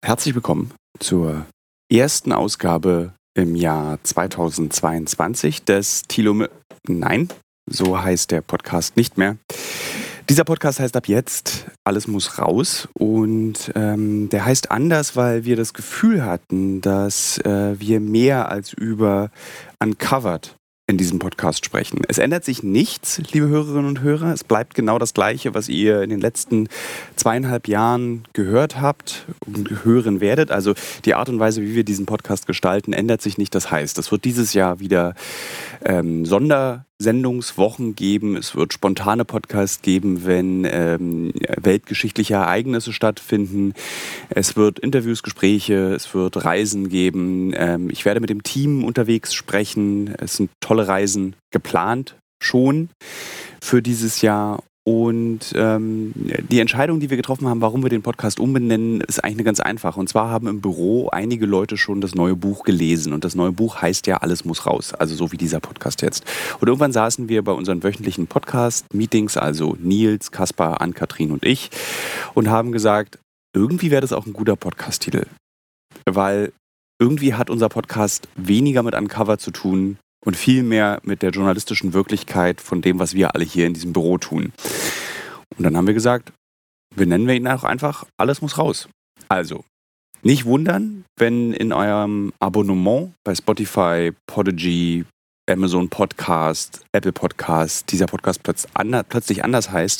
Herzlich willkommen zur ersten Ausgabe im Jahr 2022 des Nein, so heißt der Podcast nicht mehr. Dieser Podcast heißt ab jetzt Alles muss raus und der heißt anders, weil wir das Gefühl hatten, dass wir mehr als über Uncovered in diesem Podcast sprechen. Es ändert sich nichts, liebe Hörerinnen und Hörer. Es bleibt genau das Gleiche, was ihr in den letzten 2,5 Jahren gehört habt und hören werdet. Also die Art und Weise, wie wir diesen Podcast gestalten, ändert sich nicht. Das heißt, es wird dieses Jahr wieder Sondersendungswochen geben. Es wird spontane Podcasts geben, wenn weltgeschichtliche Ereignisse stattfinden. Es wird Interviews, Gespräche, es wird Reisen geben. Ich werde mit dem Team unterwegs sprechen. Es sind tolle Reisen geplant schon für dieses Jahr. Und die Entscheidung, die wir getroffen haben, warum wir den Podcast umbenennen, ist eigentlich eine ganz einfache. Und zwar haben im Büro einige Leute schon das neue Buch gelesen. Und das neue Buch heißt ja Alles muss raus. Also so wie dieser Podcast jetzt. Und irgendwann saßen wir bei unseren wöchentlichen Podcast-Meetings, also Nils, Kaspar, Ann-Kathrin und ich, und haben gesagt, irgendwie wäre das auch ein guter Podcast-Titel. Weil irgendwie hat unser Podcast weniger mit Uncover zu tun und viel mehr mit der journalistischen Wirklichkeit von dem, was wir alle hier in diesem Büro tun. Und dann haben wir gesagt, benennen wir ihn auch einfach, Alles muss raus. Also, nicht wundern, wenn in eurem Abonnement bei Spotify, Podigy, Amazon Podcast, Apple Podcast, dieser Podcast plötzlich anders heißt.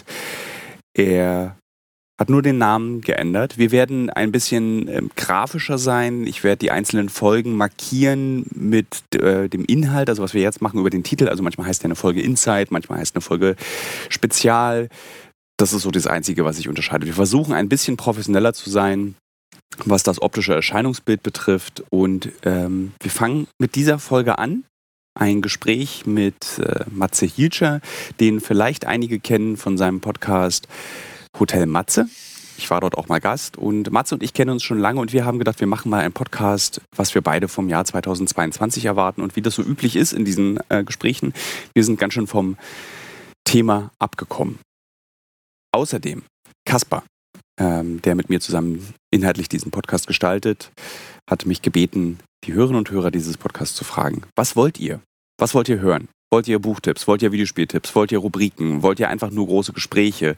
Er hat nur den Namen geändert. Wir werden ein bisschen grafischer sein. Ich werde die einzelnen Folgen markieren mit dem Inhalt, also was wir jetzt machen über den Titel. Also manchmal heißt ja eine Folge Insight, manchmal heißt eine Folge Spezial. Das ist so das Einzige, was sich unterscheidet. Wir versuchen ein bisschen professioneller zu sein, was das optische Erscheinungsbild betrifft. Und wir fangen mit dieser Folge an. Ein Gespräch mit Matze Hilscher, den vielleicht einige kennen von seinem Podcast Hotel Matze. Ich war dort auch mal Gast und Matze und ich kennen uns schon lange und wir haben gedacht, wir machen mal einen Podcast, was wir beide vom Jahr 2022 erwarten und wie das so üblich ist in diesen Gesprächen. Wir sind ganz schön vom Thema abgekommen. Außerdem Kaspar, der mit mir zusammen inhaltlich diesen Podcast gestaltet, hat mich gebeten, die Hörerinnen und Hörer dieses Podcasts zu fragen. Was wollt ihr? Was wollt ihr hören? Wollt ihr Buchtipps? Wollt ihr Videospieltipps? Wollt ihr Rubriken? Wollt ihr einfach nur große Gespräche?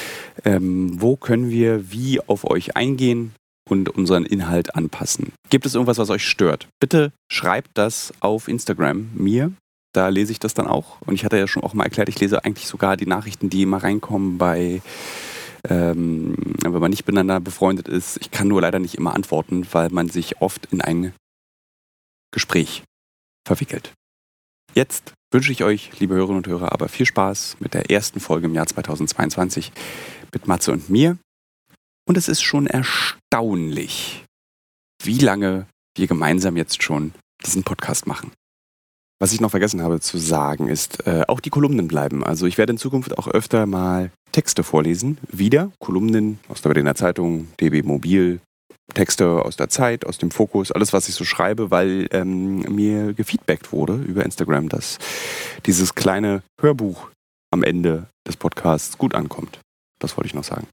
Wo können wir wie auf euch eingehen und unseren Inhalt anpassen? Gibt es irgendwas, was euch stört? Bitte schreibt das auf Instagram mir. Da lese ich das dann auch. Und ich hatte ja schon auch mal erklärt, ich lese eigentlich sogar die Nachrichten, die immer reinkommen wenn man nicht miteinander befreundet ist. Ich kann nur leider nicht immer antworten, weil man sich oft in ein Gespräch verwickelt. Jetzt wünsche ich euch, liebe Hörerinnen und Hörer, aber viel Spaß mit der ersten Folge im Jahr 2022 mit Matze und mir. Und es ist schon erstaunlich, wie lange wir gemeinsam jetzt schon diesen Podcast machen. Was ich noch vergessen habe zu sagen, ist, auch die Kolumnen bleiben. Also ich werde in Zukunft auch öfter mal Texte vorlesen. Wieder Kolumnen aus der Berliner Zeitung, DB Mobil, Texte aus der Zeit, aus dem Fokus, alles, was ich so schreibe, weil mir gefeedbackt wurde über Instagram, dass dieses kleine Hörbuch am Ende des Podcasts gut ankommt. Das wollte ich noch sagen.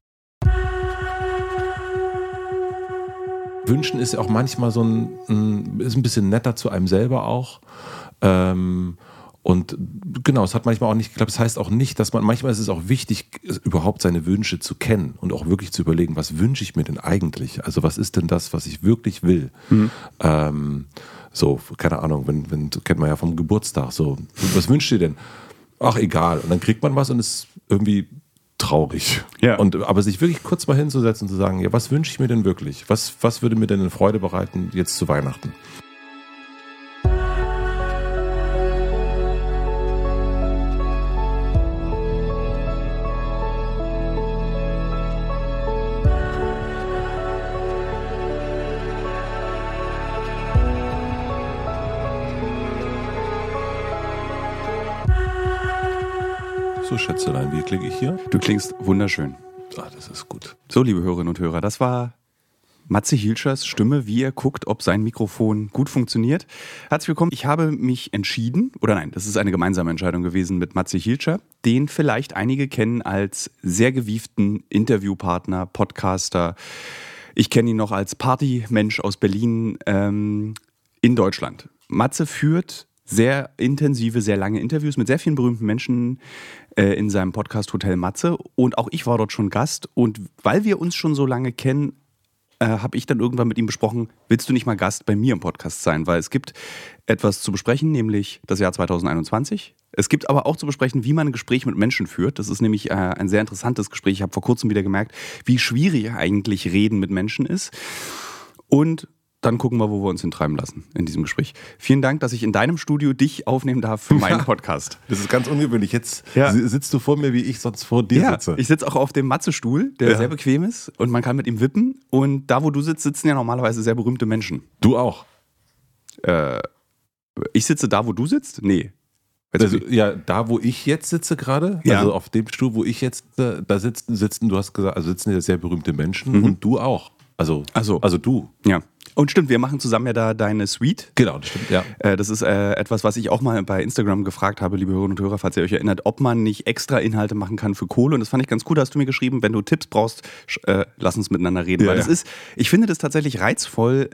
Wünschen ist ja auch manchmal ist ein bisschen netter zu einem selber auch. Und genau, es hat manchmal auch nicht geklappt. Das heißt auch nicht, dass manchmal ist es auch wichtig, überhaupt seine Wünsche zu kennen und auch wirklich zu überlegen, was wünsche ich mir denn eigentlich? Also was ist denn das, was ich wirklich will? So, keine Ahnung, wenn kennt man ja vom Geburtstag, so, was wünscht ihr denn? Ach, egal. Und dann kriegt man was und ist irgendwie traurig. Ja. Aber sich wirklich kurz mal hinzusetzen und zu sagen, ja, was wünsche ich mir denn wirklich? Was würde mir denn eine Freude bereiten jetzt zu Weihnachten? So, Schätzelein, wie klinge ich hier? Du klingst wunderschön. Ah, das ist gut. So, liebe Hörerinnen und Hörer, das war Matze Hilschers Stimme, wie er guckt, ob sein Mikrofon gut funktioniert. Herzlich willkommen. Ich habe mich entschieden, oder nein, das ist eine gemeinsame Entscheidung gewesen mit Matze Hilscher, den vielleicht einige kennen als sehr gewieften Interviewpartner, Podcaster, Ich kenne ihn noch als Partymensch aus Berlin in Deutschland. Matze führt sehr intensive, sehr lange Interviews mit sehr vielen berühmten Menschen in seinem Podcast Hotel Matze. Und auch ich war dort schon Gast. Und weil wir uns schon so lange kennen, habe ich dann irgendwann mit ihm besprochen, willst du nicht mal Gast bei mir im Podcast sein? Weil es gibt etwas zu besprechen, nämlich das Jahr 2021. Es gibt aber auch zu besprechen, wie man ein Gespräch mit Menschen führt. Das ist nämlich ein sehr interessantes Gespräch. Ich habe vor kurzem wieder gemerkt, wie schwierig eigentlich Reden mit Menschen ist. Und dann gucken wir, wo wir uns hintreiben lassen in diesem Gespräch. Vielen Dank, dass ich in deinem Studio dich aufnehmen darf für meinen Podcast. Das ist ganz ungewöhnlich. Jetzt sitzt du vor mir, wie ich sonst vor dir sitze. Ich sitze auch auf dem Matze-Stuhl, der sehr bequem ist und man kann mit ihm wippen. Und da, wo du sitzt, sitzen ja normalerweise sehr berühmte Menschen. Du auch? Ich sitze da, wo du sitzt? Nee. Also, da, wo ich jetzt sitze gerade, also auf dem Stuhl, wo ich jetzt da sitzen, du hast gesagt, also sitzen ja sehr berühmte Menschen und du auch. Also du. Ja. Und stimmt, wir machen zusammen ja da deine Suite. Genau, das stimmt, ja. Das ist etwas, was ich auch mal bei Instagram gefragt habe, liebe Hörerinnen und Hörer, falls ihr euch erinnert, ob man nicht extra Inhalte machen kann für Kohle. Und das fand ich ganz cool, da hast du mir geschrieben, wenn du Tipps brauchst, lass uns miteinander reden. Weil ich finde das tatsächlich reizvoll,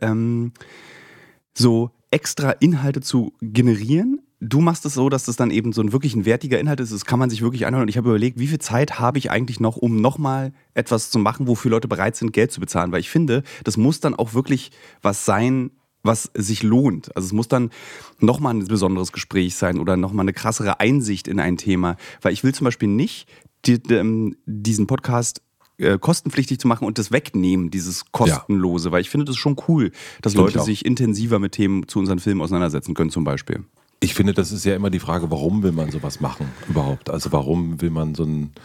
so extra Inhalte zu generieren. Du machst es so, dass das dann eben so ein wirklich ein wertiger Inhalt ist. Das kann man sich wirklich anhören. Und ich habe überlegt, wie viel Zeit habe ich eigentlich noch, um nochmal etwas zu machen, wofür Leute bereit sind, Geld zu bezahlen. Weil ich finde, das muss dann auch wirklich was sein, was sich lohnt. Also es muss dann nochmal ein besonderes Gespräch sein oder nochmal eine krassere Einsicht in ein Thema. Weil ich will zum Beispiel nicht diesen Podcast kostenpflichtig zu machen und das wegnehmen, dieses Kostenlose. Weil ich finde das schon cool, dass Leute sich intensiver mit Themen zu unseren Filmen auseinandersetzen können zum Beispiel. Ich finde, das ist ja immer die Frage, warum will man sowas machen überhaupt? Also warum will man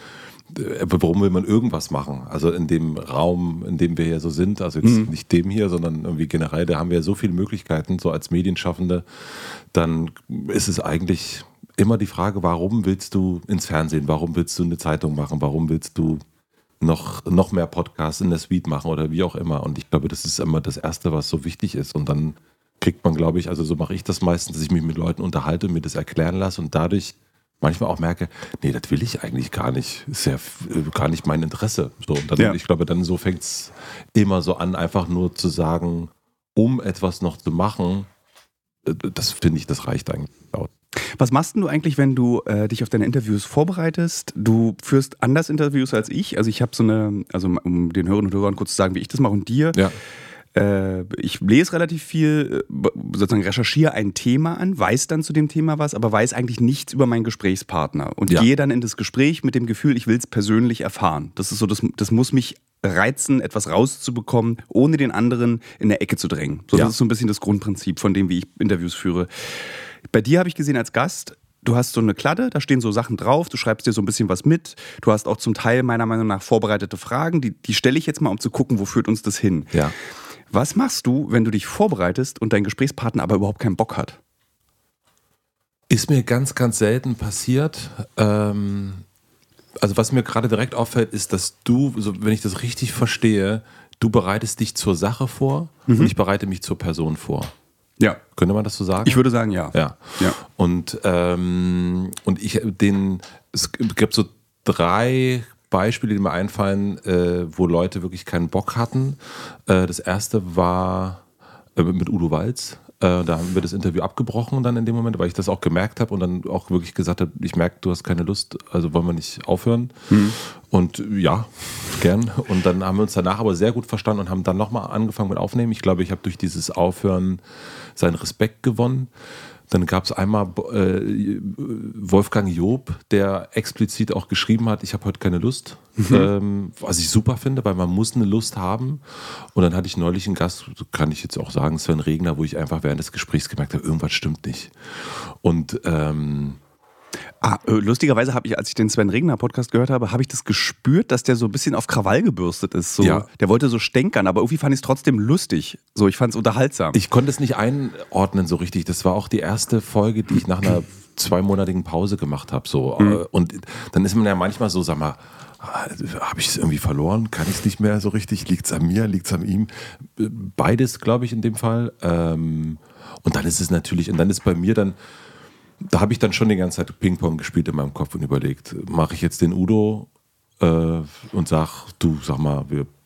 irgendwas machen? Also in dem Raum, in dem wir hier so sind, also jetzt nicht dem hier, sondern irgendwie generell, da haben wir ja so viele Möglichkeiten, so als Medienschaffende, dann ist es eigentlich immer die Frage, warum willst du ins Fernsehen? Warum willst du eine Zeitung machen? Warum willst du noch mehr Podcasts in der Suite machen oder wie auch immer? Und ich glaube, das ist immer das Erste, was so wichtig ist. Und dann kriegt man, glaube ich, also so mache ich das meistens, dass ich mich mit Leuten unterhalte und mir das erklären lasse und dadurch manchmal auch merke, nee, das will ich eigentlich gar nicht. Ist ja gar nicht mein Interesse. So, und dann, ich glaube, dann so fängt es immer so an, einfach nur zu sagen, um etwas noch zu machen, das finde ich, das reicht eigentlich aus. Was machst du eigentlich, wenn du dich auf deine Interviews vorbereitest? Du führst anders Interviews als ich. Also ich habe um den Hörerinnen und Hörern kurz zu sagen, wie ich das mache und dir. Ja. Ich lese relativ viel, sozusagen recherchiere ein Thema an, weiß dann zu dem Thema was, aber weiß eigentlich nichts über meinen Gesprächspartner und gehe dann in das Gespräch mit dem Gefühl, ich will es persönlich erfahren. Das ist so, das muss mich reizen, etwas rauszubekommen, ohne den anderen in der Ecke zu drängen. So, das ist so ein bisschen das Grundprinzip von dem, wie ich Interviews führe. Bei dir habe ich gesehen als Gast, du hast so eine Kladde, da stehen so Sachen drauf, du schreibst dir so ein bisschen was mit, du hast auch zum Teil meiner Meinung nach vorbereitete Fragen, die stelle ich jetzt mal, um zu gucken, wo führt uns das hin. Ja. Was machst du, wenn du dich vorbereitest und dein Gesprächspartner aber überhaupt keinen Bock hat? Ist mir ganz, ganz selten passiert. Also was mir gerade direkt auffällt, ist, dass du, wenn ich das richtig verstehe, du bereitest dich zur Sache vor und ich bereite mich zur Person vor. Ja. Könnte man das so sagen? Ich würde sagen, ja. Und es gibt so 3 Beispiele, die mir einfallen, wo Leute wirklich keinen Bock hatten. Das erste war mit Udo Walz. Da haben wir das Interview abgebrochen dann in dem Moment, weil ich das auch gemerkt habe und dann auch wirklich gesagt habe, ich merke, du hast keine Lust, also wollen wir nicht aufhören. Und ja, gern. Und dann haben wir uns danach aber sehr gut verstanden und haben dann nochmal angefangen mit Aufnehmen. Ich glaube, ich habe durch dieses Aufhören seinen Respekt gewonnen. Dann gab es einmal Wolfgang Job, der explizit auch geschrieben hat, ich habe heute keine Lust, was ich super finde, weil man muss eine Lust haben. Und dann hatte ich neulich einen Gast, kann ich jetzt auch sagen, Sven Regner, wo ich einfach während des Gesprächs gemerkt habe, irgendwas stimmt nicht. Und lustigerweise habe ich, als ich den Sven Regner Podcast gehört habe, habe ich das gespürt, dass der so ein bisschen auf Krawall gebürstet ist. So, der wollte so stänkern, aber irgendwie fand ich es trotzdem lustig. So, ich fand es unterhaltsam. Ich konnte es nicht einordnen so richtig. Das war auch die erste Folge, die ich nach einer 2-monatigen Pause gemacht habe. So. Und dann ist man ja manchmal so, sag mal, habe ich es irgendwie verloren? Kann ich es nicht mehr so richtig? Liegt es an mir? Liegt es an ihm? Beides, glaube ich, in dem Fall. Und dann ist es natürlich, und dann ist bei mir dann, da habe ich dann schon die ganze Zeit Ping-Pong gespielt in meinem Kopf und überlegt, mache ich jetzt den Udo und sag mal, wir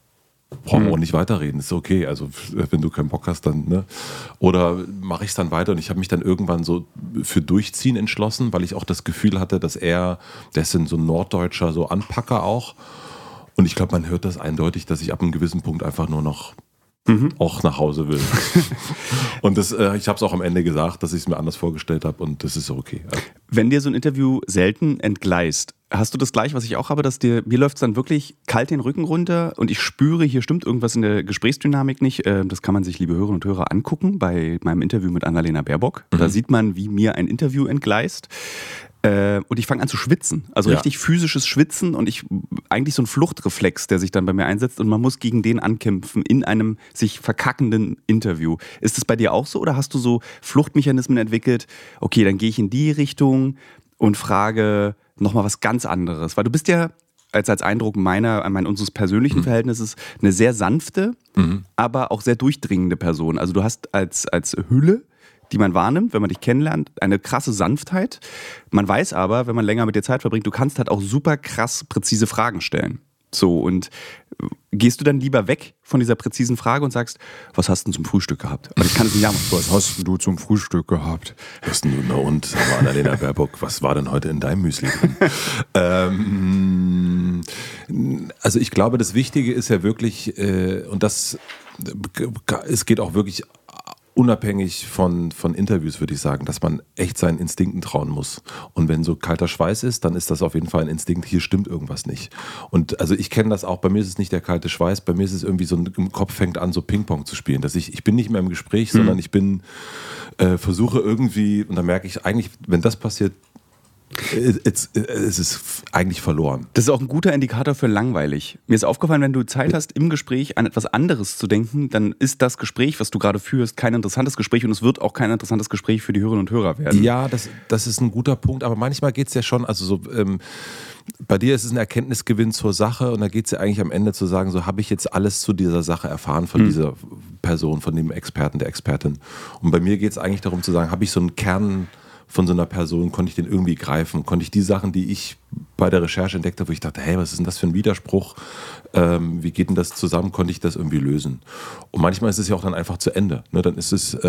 brauchen wir auch nicht weiterreden, ist okay. Also wenn du keinen Bock hast, dann, ne? Oder mache ich es dann weiter? Und ich habe mich dann irgendwann so für Durchziehen entschlossen, weil ich auch das Gefühl hatte, dass der ist so ein Norddeutscher, so Anpacker auch. Und ich glaube, man hört das eindeutig, dass ich ab einem gewissen Punkt einfach nur noch auch nach Hause will. Und ich habe es auch am Ende gesagt, dass ich es mir anders vorgestellt habe und das ist okay. Also. Wenn dir so ein Interview selten entgleist, hast du das gleich, was ich auch habe, dass mir läuft es dann wirklich kalt den Rücken runter und ich spüre, hier stimmt irgendwas in der Gesprächsdynamik nicht. Das kann man sich, liebe Hörerinnen und Hörer, angucken bei meinem Interview mit Annalena Baerbock. Da sieht man, wie mir ein Interview entgleist. Und ich fange an zu schwitzen, also richtig physisches Schwitzen und eigentlich so ein Fluchtreflex, der sich dann bei mir einsetzt und man muss gegen den ankämpfen in einem sich verkackenden Interview. Ist das bei dir auch so oder hast du so Fluchtmechanismen entwickelt? Okay, dann gehe ich in die Richtung und frage nochmal was ganz anderes, weil du bist ja als Eindruck unseres persönlichen Verhältnisses eine sehr sanfte, aber auch sehr durchdringende Person. Also du hast als Hülle, die man wahrnimmt, wenn man dich kennenlernt, eine krasse Sanftheit. Man weiß aber, wenn man länger mit dir Zeit verbringt, du kannst halt auch super krass präzise Fragen stellen. So, und gehst du dann lieber weg von dieser präzisen Frage und sagst, was hast du denn zum Frühstück gehabt? Aber ich kann es nicht machen. Was hast denn du zum Frühstück gehabt? Was denn du? Na und, Annalena Baerbock, was war denn heute in deinem Müsli drin? Also ich glaube, das Wichtige ist ja wirklich, es geht auch wirklich unabhängig von Interviews, würde ich sagen, dass man echt seinen Instinkten trauen muss. Und wenn so kalter Schweiß ist, dann ist das auf jeden Fall ein Instinkt, hier stimmt irgendwas nicht. Und also ich kenne das auch, bei mir ist es nicht der kalte Schweiß, bei mir ist es irgendwie so, im Kopf fängt an, so Ping-Pong zu spielen. Dass ich bin nicht mehr im Gespräch, sondern ich versuche irgendwie, und dann merke ich eigentlich, wenn das passiert, es ist eigentlich verloren. Das ist auch ein guter Indikator für langweilig. Mir ist aufgefallen, wenn du Zeit hast, im Gespräch an etwas anderes zu denken, dann ist das Gespräch, was du gerade führst, kein interessantes Gespräch und es wird auch kein interessantes Gespräch für die Hörerinnen und Hörer werden. Ja, das ist ein guter Punkt, aber manchmal geht es ja schon, also so, bei dir ist es ein Erkenntnisgewinn zur Sache und da geht es ja eigentlich am Ende zu sagen, so habe ich jetzt alles zu dieser Sache erfahren von dieser Person, von dem Experten, der Expertin. Und bei mir geht es eigentlich darum zu sagen, habe ich so einen Kern von so einer Person, konnte ich den irgendwie greifen? Konnte ich die Sachen, die ich bei der Recherche entdeckt habe, wo ich dachte, hey, was ist denn das für ein Widerspruch? Wie geht denn das zusammen? Konnte ich das irgendwie lösen? Und manchmal ist es ja auch dann einfach zu Ende. Ne? Dann ist es...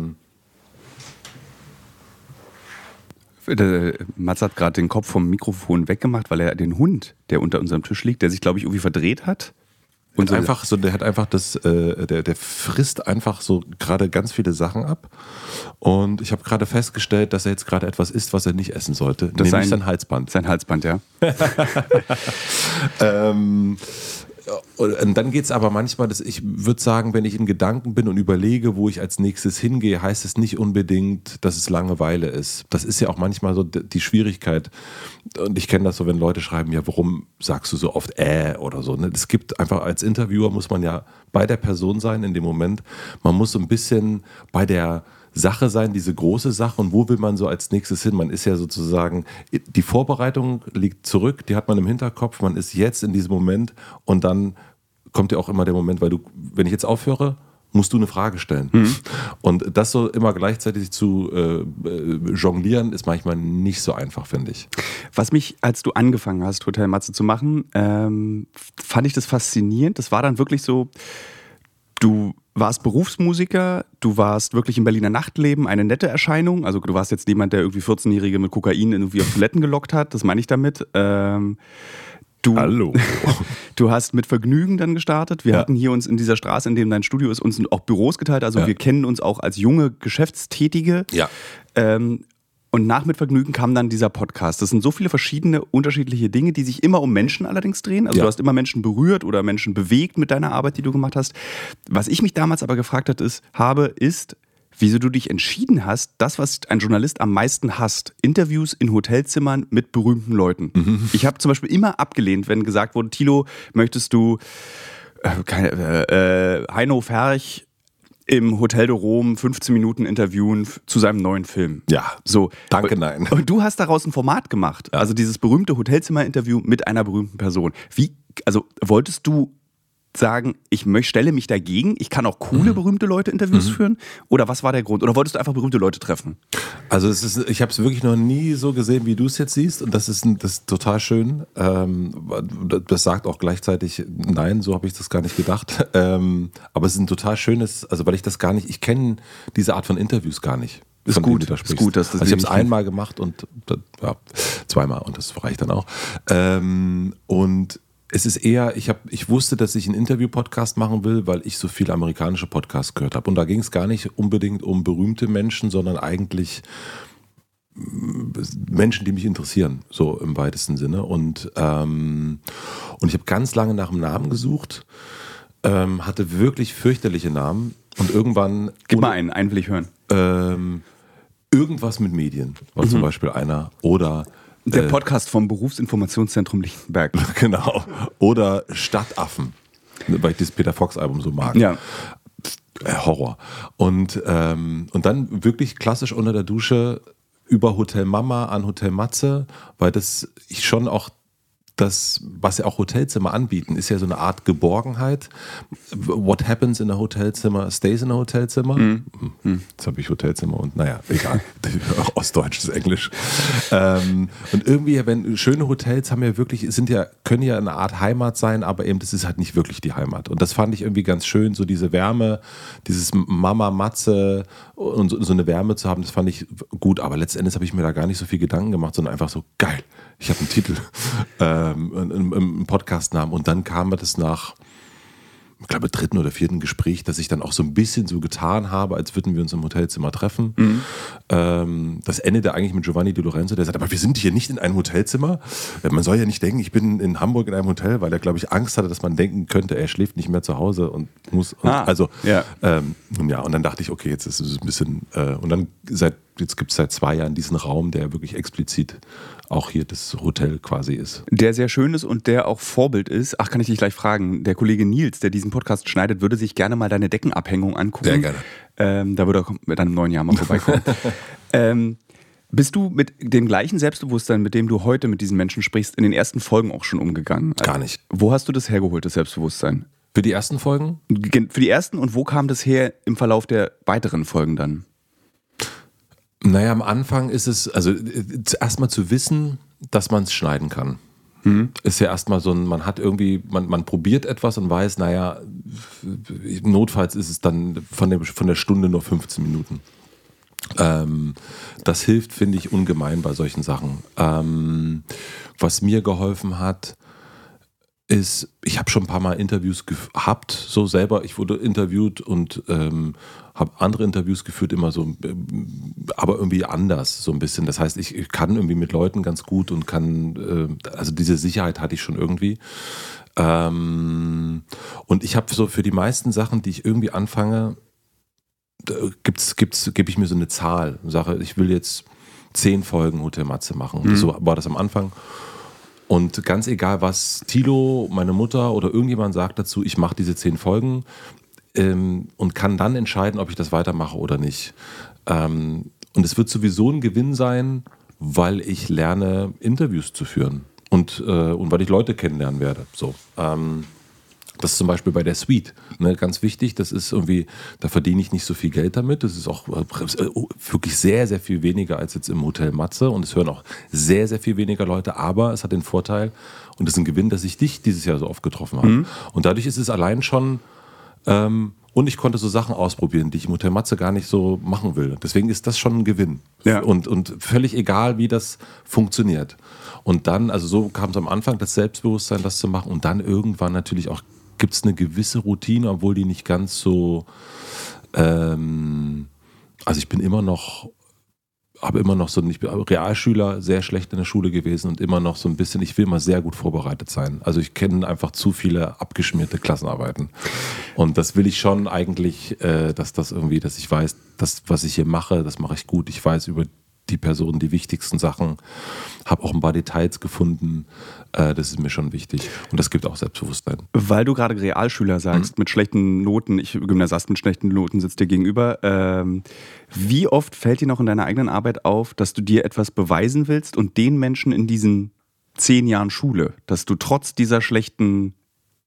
Mats hat gerade den Kopf vom Mikrofon weggemacht, weil er den Hund, der unter unserem Tisch liegt, der sich, glaube ich, irgendwie verdreht hat. Und der frisst einfach so gerade ganz viele Sachen ab. Und ich habe gerade festgestellt, dass er jetzt gerade etwas isst, was er nicht essen sollte. Das ist nämlich sein Halsband. Sein Halsband, ja. Und dann geht es aber manchmal, ich würde sagen, wenn ich in Gedanken bin und überlege, wo ich als nächstes hingehe, heißt es nicht unbedingt, dass es Langeweile ist. Das ist ja auch manchmal so die Schwierigkeit. Und ich kenne das so, wenn Leute schreiben, ja, warum sagst du so oft oder so. Es gibt einfach, als Interviewer muss man ja bei der Person sein in dem Moment. Man muss so ein bisschen bei der Sache sein, diese große Sache, und wo will man so als nächstes hin? Man ist ja sozusagen, die Vorbereitung liegt zurück, die hat man im Hinterkopf, man ist jetzt in diesem Moment und dann kommt ja auch immer der Moment, weil wenn ich jetzt aufhöre, musst du eine Frage stellen. Und das so immer gleichzeitig zu jonglieren, ist manchmal nicht so einfach, finde ich. Was mich, als du angefangen hast, Hotel Matze zu machen, fand ich das faszinierend. Das war dann wirklich so, du warst Berufsmusiker, du warst wirklich im Berliner Nachtleben eine nette Erscheinung. Also du warst jetzt niemand, der irgendwie 14-Jährige mit Kokain irgendwie auf Toiletten gelockt hat. Das meine ich damit. Hallo. Du hast mit Vergnügen dann gestartet. Wir hatten hier uns in dieser Straße, in dem dein Studio ist, uns auch Büros geteilt. Also wir kennen uns auch als junge Geschäftstätige. Ja. Und nach Mit Vergnügen kam dann dieser Podcast. Das sind so viele verschiedene, unterschiedliche Dinge, die sich immer um Menschen allerdings drehen. Also du hast immer Menschen berührt oder Menschen bewegt mit deiner Arbeit, die du gemacht hast. Was ich mich damals aber gefragt habe, ist, wieso du dich entschieden hast, das, was ein Journalist am meisten hasst, Interviews in Hotelzimmern mit berühmten Leuten. Ich habe zum Beispiel immer abgelehnt, wenn gesagt wurde, Thilo, möchtest du Heino Ferch im Hotel de Rome 15 Minuten interviewen zu seinem neuen Film. Ja, so. Danke, nein. Und du hast daraus ein Format gemacht. Ja. Also dieses berühmte Hotelzimmer-Interview mit einer berühmten Person. Wolltest du sagen, ich stelle mich dagegen, ich kann auch coole, berühmte Leute Interviews führen? Oder was war der Grund? Oder wolltest du einfach berühmte Leute treffen? Also ich habe es wirklich noch nie so gesehen, wie du es jetzt siehst, und das ist total schön. Das sagt auch gleichzeitig, nein, so habe ich das gar nicht gedacht. Aber es ist ein total schönes, also weil ich kenne diese Art von Interviews gar nicht. Ist gut, dass das also ich habe es einmal gemacht und zweimal, und das reicht dann auch. Und es ist eher, ich wusste, dass ich einen Interview-Podcast machen will, weil ich so viele amerikanische Podcasts gehört habe. Und da ging es gar nicht unbedingt um berühmte Menschen, sondern eigentlich Menschen, die mich interessieren, so im weitesten Sinne. Und ich habe ganz lange nach einem Namen gesucht, hatte wirklich fürchterliche Namen. Und irgendwann... Gib mal einen will ich hören. Irgendwas mit Medien war zum Beispiel einer. Oder... Der Podcast vom Berufsinformationszentrum Lichtenberg. Genau. Oder Stadtaffen, weil ich das Peter Fox-Album so mag. Ja. Horror. Und dann wirklich klassisch unter der Dusche über Hotel Mama an Hotel Matze, weil ich schon auch das, was ja auch Hotelzimmer anbieten, ist ja so eine Art Geborgenheit. What happens in a Hotelzimmer stays in a Hotelzimmer. Jetzt habe ich Hotelzimmer und naja, egal. Ostdeutsch ist Englisch. Und irgendwie, wenn schöne Hotels haben ja wirklich, können ja eine Art Heimat sein, aber eben das ist halt nicht wirklich die Heimat. Und das fand ich irgendwie ganz schön, so diese Wärme, dieses Mama Matze und so eine Wärme zu haben, das fand ich gut. Aber letztendlich habe ich mir da gar nicht so viel Gedanken gemacht, sondern einfach so, geil, ich habe einen Titel, einen Podcastnamen. Und dann kam das nach, ich glaube, 3. oder 4. Gespräch, dass ich dann auch so ein bisschen so getan habe, als würden wir uns im Hotelzimmer treffen. Das endete eigentlich mit Giovanni Di Lorenzo, der sagt, aber wir sind hier nicht in einem Hotelzimmer. Man soll ja nicht denken, ich bin in Hamburg in einem Hotel, weil er, glaube ich, Angst hatte, dass man denken könnte, er schläft nicht mehr zu Hause und muss. Und und dann dachte ich, okay, jetzt ist es ein bisschen, und dann jetzt gibt es seit 2 Jahren diesen Raum, der wirklich explizit auch hier das Hotel quasi ist. Der sehr schön ist und der auch Vorbild ist. Ach, kann ich dich gleich fragen. Der Kollege Nils, der diesen Podcast schneidet, würde sich gerne mal deine Deckenabhängung angucken. Sehr gerne. Da würde er mit einem neuen Jahr mal vorbeikommen. Bist du mit dem gleichen Selbstbewusstsein, mit dem du heute mit diesen Menschen sprichst, in den ersten Folgen auch schon umgegangen? Gar nicht. Wo hast du das hergeholt, das Selbstbewusstsein? Für die ersten Folgen? Für die ersten, und wo kam das her im Verlauf der weiteren Folgen dann? Naja, am Anfang ist es, also erstmal zu wissen, dass man es schneiden kann. Ist ja erstmal so man hat irgendwie, man probiert etwas und weiß, naja, notfalls ist es dann von der Stunde nur 15 Minuten. Das hilft, finde ich, ungemein bei solchen Sachen. Was mir geholfen hat, ist, ich habe schon ein paar Mal Interviews gehabt, so selber, ich wurde interviewt und habe andere Interviews geführt, immer so, aber irgendwie anders, so ein bisschen. Das heißt, ich kann irgendwie mit Leuten ganz gut und kann, also diese Sicherheit hatte ich schon irgendwie. Und ich habe so für die meisten Sachen, die ich irgendwie anfange, gebe ich mir so eine Zahl, sage, ich will jetzt 10 Folgen Hotel Matze machen. So war das am Anfang. Und ganz egal, was Thilo, meine Mutter oder irgendjemand sagt dazu, ich mache diese 10 Folgen und kann dann entscheiden, ob ich das weitermache oder nicht. Und es wird sowieso ein Gewinn sein, weil ich lerne, Interviews zu führen und weil ich Leute kennenlernen werde. So. Das ist zum Beispiel bei der Suite, ne, ganz wichtig. Das ist irgendwie, da verdiene ich nicht so viel Geld damit. Das ist auch wirklich sehr, sehr viel weniger als jetzt im Hotel Matze. Und es hören auch sehr, sehr viel weniger Leute. Aber es hat den Vorteil, und das ist ein Gewinn, dass ich dich dieses Jahr so oft getroffen habe. Und dadurch ist es allein schon, und ich konnte so Sachen ausprobieren, die ich im Hotel Matze gar nicht so machen will. Deswegen ist das schon ein Gewinn. Ja. Und völlig egal, wie das funktioniert. Und dann, also so kam es am Anfang, das Selbstbewusstsein, das zu machen. Und dann irgendwann natürlich auch, gibt es eine gewisse Routine, obwohl die nicht ganz so, also ich bin immer noch so, ich bin Realschüler, sehr schlecht in der Schule gewesen und immer noch so ein bisschen, ich will mal sehr gut vorbereitet sein. Also ich kenne einfach zu viele abgeschmierte Klassenarbeiten. Und das will ich schon eigentlich, dass ich weiß, das, was ich hier mache, das mache ich gut. Ich weiß über die Person die wichtigsten Sachen, habe auch ein paar Details gefunden, das ist mir schon wichtig und das gibt auch Selbstbewusstsein. Weil du gerade Realschüler sagst, mit schlechten Noten, Gymnasiast mit schlechten Noten sitzt dir gegenüber, wie oft fällt dir noch in deiner eigenen Arbeit auf, dass du dir etwas beweisen willst und den Menschen in diesen 10 Jahren Schule, dass du trotz dieser schlechten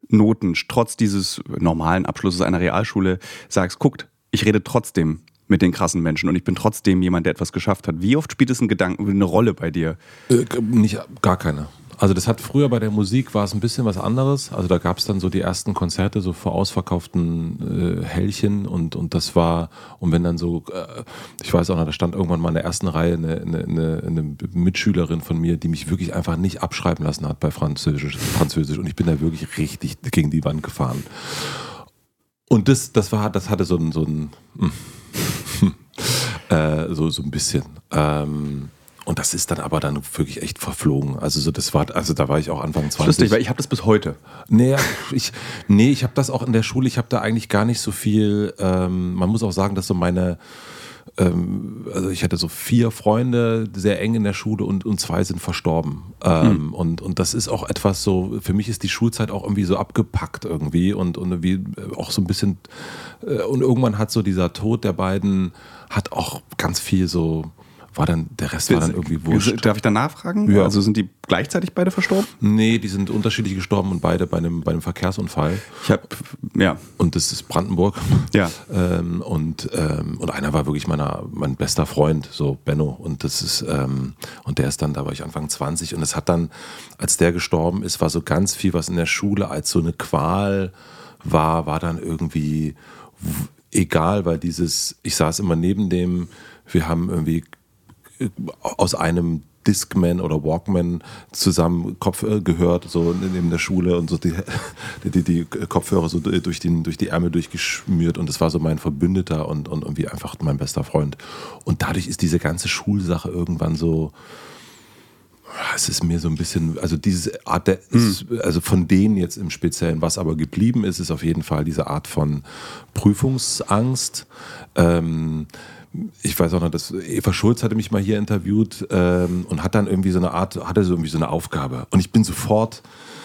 Noten, trotz dieses normalen Abschlusses einer Realschule sagst, guckt, ich rede trotzdem mit den krassen Menschen und ich bin trotzdem jemand, der etwas geschafft hat. Wie oft spielt es eine Rolle bei dir? Gar keine. Also das hat früher bei der Musik war es ein bisschen was anderes. Also da gab es dann so die ersten Konzerte so vor ausverkauften Hälchen und das war, und wenn dann so, ich weiß auch noch, da stand irgendwann mal in der ersten Reihe eine Mitschülerin von mir, die mich wirklich einfach nicht abschreiben lassen hat bei Französisch und ich bin da wirklich richtig gegen die Wand gefahren. Und das hatte so ein bisschen. Und das ist dann aber dann wirklich echt verflogen. Also da war ich auch Anfang 20. Lustig, weil ich habe das bis heute. Ich habe das auch in der Schule, ich habe da eigentlich gar nicht so viel, man muss auch sagen, dass so meine, also ich hatte so 4 Freunde sehr eng in der Schule und 2 sind verstorben. Und das ist auch etwas so, für mich ist die Schulzeit auch irgendwie so abgepackt irgendwie und irgendwie auch so ein bisschen, und irgendwann hat so dieser Tod der beiden, hat auch ganz viel so, der Rest war dann irgendwie wurscht. Darf ich da nachfragen? Ja. Also sind die gleichzeitig beide verstorben? Nee, die sind unterschiedlich gestorben und beide bei einem Verkehrsunfall. Und das ist Brandenburg. Ja. Und einer war wirklich mein bester Freund, so Benno. Und das ist, und der ist dann, da war ich Anfang 20 und es hat dann, als der gestorben ist, war so ganz viel, was in der Schule als so eine Qual war dann irgendwie egal, weil ich saß immer neben dem, wir haben irgendwie aus einem Discman oder Walkman zusammen gehört, so in der Schule und so die Kopfhörer so durch die Ärmel durchgeschmiert und das war so mein Verbündeter und irgendwie einfach mein bester Freund. Und dadurch ist diese ganze Schulsache irgendwann so, es ist mir so ein bisschen, also diese Art also von denen jetzt im Speziellen, was aber geblieben ist, ist auf jeden Fall diese Art von Prüfungsangst. Ich weiß auch noch, dass Eva Schulz hatte mich mal hier interviewt und hat dann irgendwie hatte so eine Aufgabe. Und ich bin sofort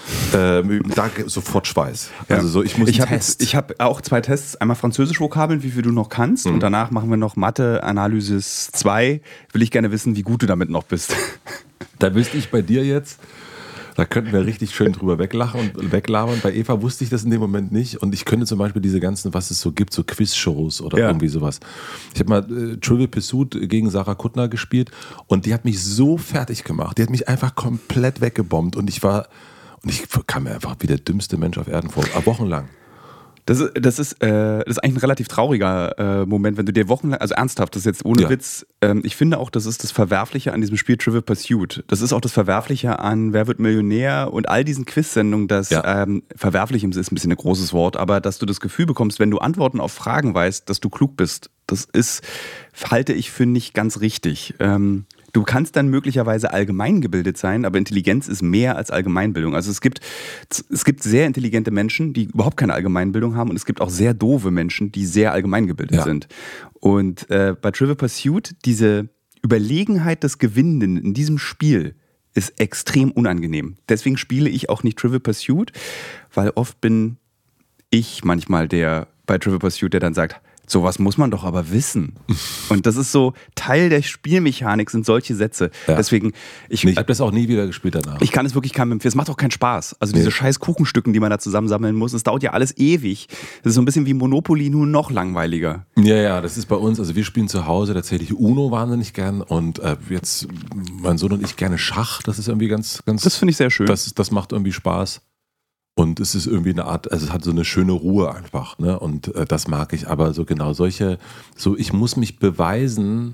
Schweiß. Ja. Also so, ich habe auch 2 Tests, einmal Französisch-Vokabeln, wie viel du noch kannst, und danach machen wir noch Mathe-Analysis 2. Will ich gerne wissen, wie gut du damit noch bist. Da wüsste ich bei dir jetzt, da könnten wir richtig schön drüber weglabern. Bei Eva wusste ich das in dem Moment nicht. Und ich könnte zum Beispiel diese ganzen, was es so gibt, so Quizshows oder irgendwie sowas. Ich habe mal Trivial Pursuit gegen Sarah Kuttner gespielt und die hat mich so fertig gemacht. Die hat mich einfach komplett weggebombt und ich kam mir einfach wie der dümmste Mensch auf Erden vor, wochenlang. Das ist eigentlich ein relativ trauriger Moment, wenn du dir wochenlang, also ernsthaft, das ist jetzt ohne Witz, ich finde auch, das ist das Verwerfliche an diesem Spiel Trivial Pursuit. Das ist auch das Verwerfliche an Wer wird Millionär und all diesen Quiz-Sendungen, das verwerflich ist ein bisschen ein großes Wort, aber dass du das Gefühl bekommst, wenn du Antworten auf Fragen weißt, dass du klug bist, halte ich für nicht ganz richtig. Du kannst dann möglicherweise allgemeingebildet sein, aber Intelligenz ist mehr als Allgemeinbildung. Also es gibt sehr intelligente Menschen, die überhaupt keine Allgemeinbildung haben, und es gibt auch sehr doofe Menschen, die sehr allgemeingebildet sind. Und bei Trivial Pursuit, diese Überlegenheit des Gewinnenden in diesem Spiel ist extrem unangenehm. Deswegen spiele ich auch nicht Trivial Pursuit, weil oft bin ich manchmal der bei Trivial Pursuit, der dann sagt, sowas muss man doch aber wissen. Und das ist so, Teil der Spielmechanik sind solche Sätze. Ja. Deswegen, ich habe das auch nie wieder gespielt danach. Ich kann es wirklich keinem empfehlen. Es macht auch keinen Spaß. Also diese scheiß Kuchenstücken, die man da zusammensammeln muss, das dauert ja alles ewig. Das ist so ein bisschen wie Monopoly, nur noch langweiliger. Ja, das ist bei uns, also wir spielen zu Hause, da zähle ich Uno wahnsinnig gern und jetzt mein Sohn und ich gerne Schach. Das ist irgendwie ganz das finde ich sehr schön. Das macht irgendwie Spaß. Und es ist irgendwie eine Art, also es hat so eine schöne Ruhe einfach, ne? Und das mag ich. Aber so genau ich muss mich beweisen,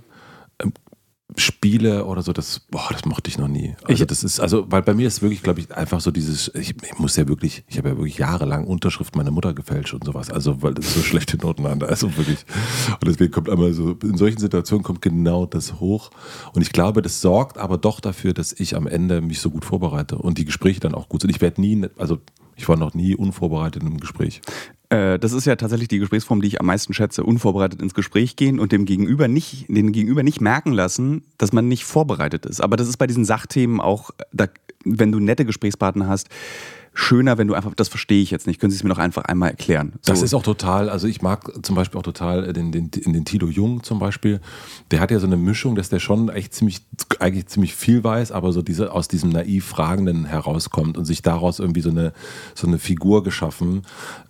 Spiele oder so, das mochte ich noch nie. Weil bei mir ist wirklich, glaube ich, einfach so dieses, ich habe ja wirklich jahrelang Unterschrift meiner Mutter gefälscht und sowas, also weil das so schlechte Noten waren, also wirklich. Und deswegen kommt einmal so, in solchen Situationen kommt genau das hoch. Und ich glaube, das sorgt aber doch dafür, dass ich am Ende mich so gut vorbereite und die Gespräche dann auch gut sind. Ich war noch nie unvorbereitet in einem Gespräch. Das ist ja tatsächlich die Gesprächsform, die ich am meisten schätze. Unvorbereitet ins Gespräch gehen und den Gegenüber nicht merken lassen, dass man nicht vorbereitet ist. Aber das ist bei diesen Sachthemen auch, wenn du nette Gesprächspartner hast, schöner, wenn du einfach, das verstehe ich jetzt nicht, können Sie es mir noch einfach einmal erklären? So. Das ist auch total, also ich mag zum Beispiel auch total den Thilo Jung zum Beispiel, der hat ja so eine Mischung, dass der schon echt eigentlich ziemlich viel weiß, aber so aus diesem naiv Fragenden herauskommt und sich daraus irgendwie so eine Figur geschaffen.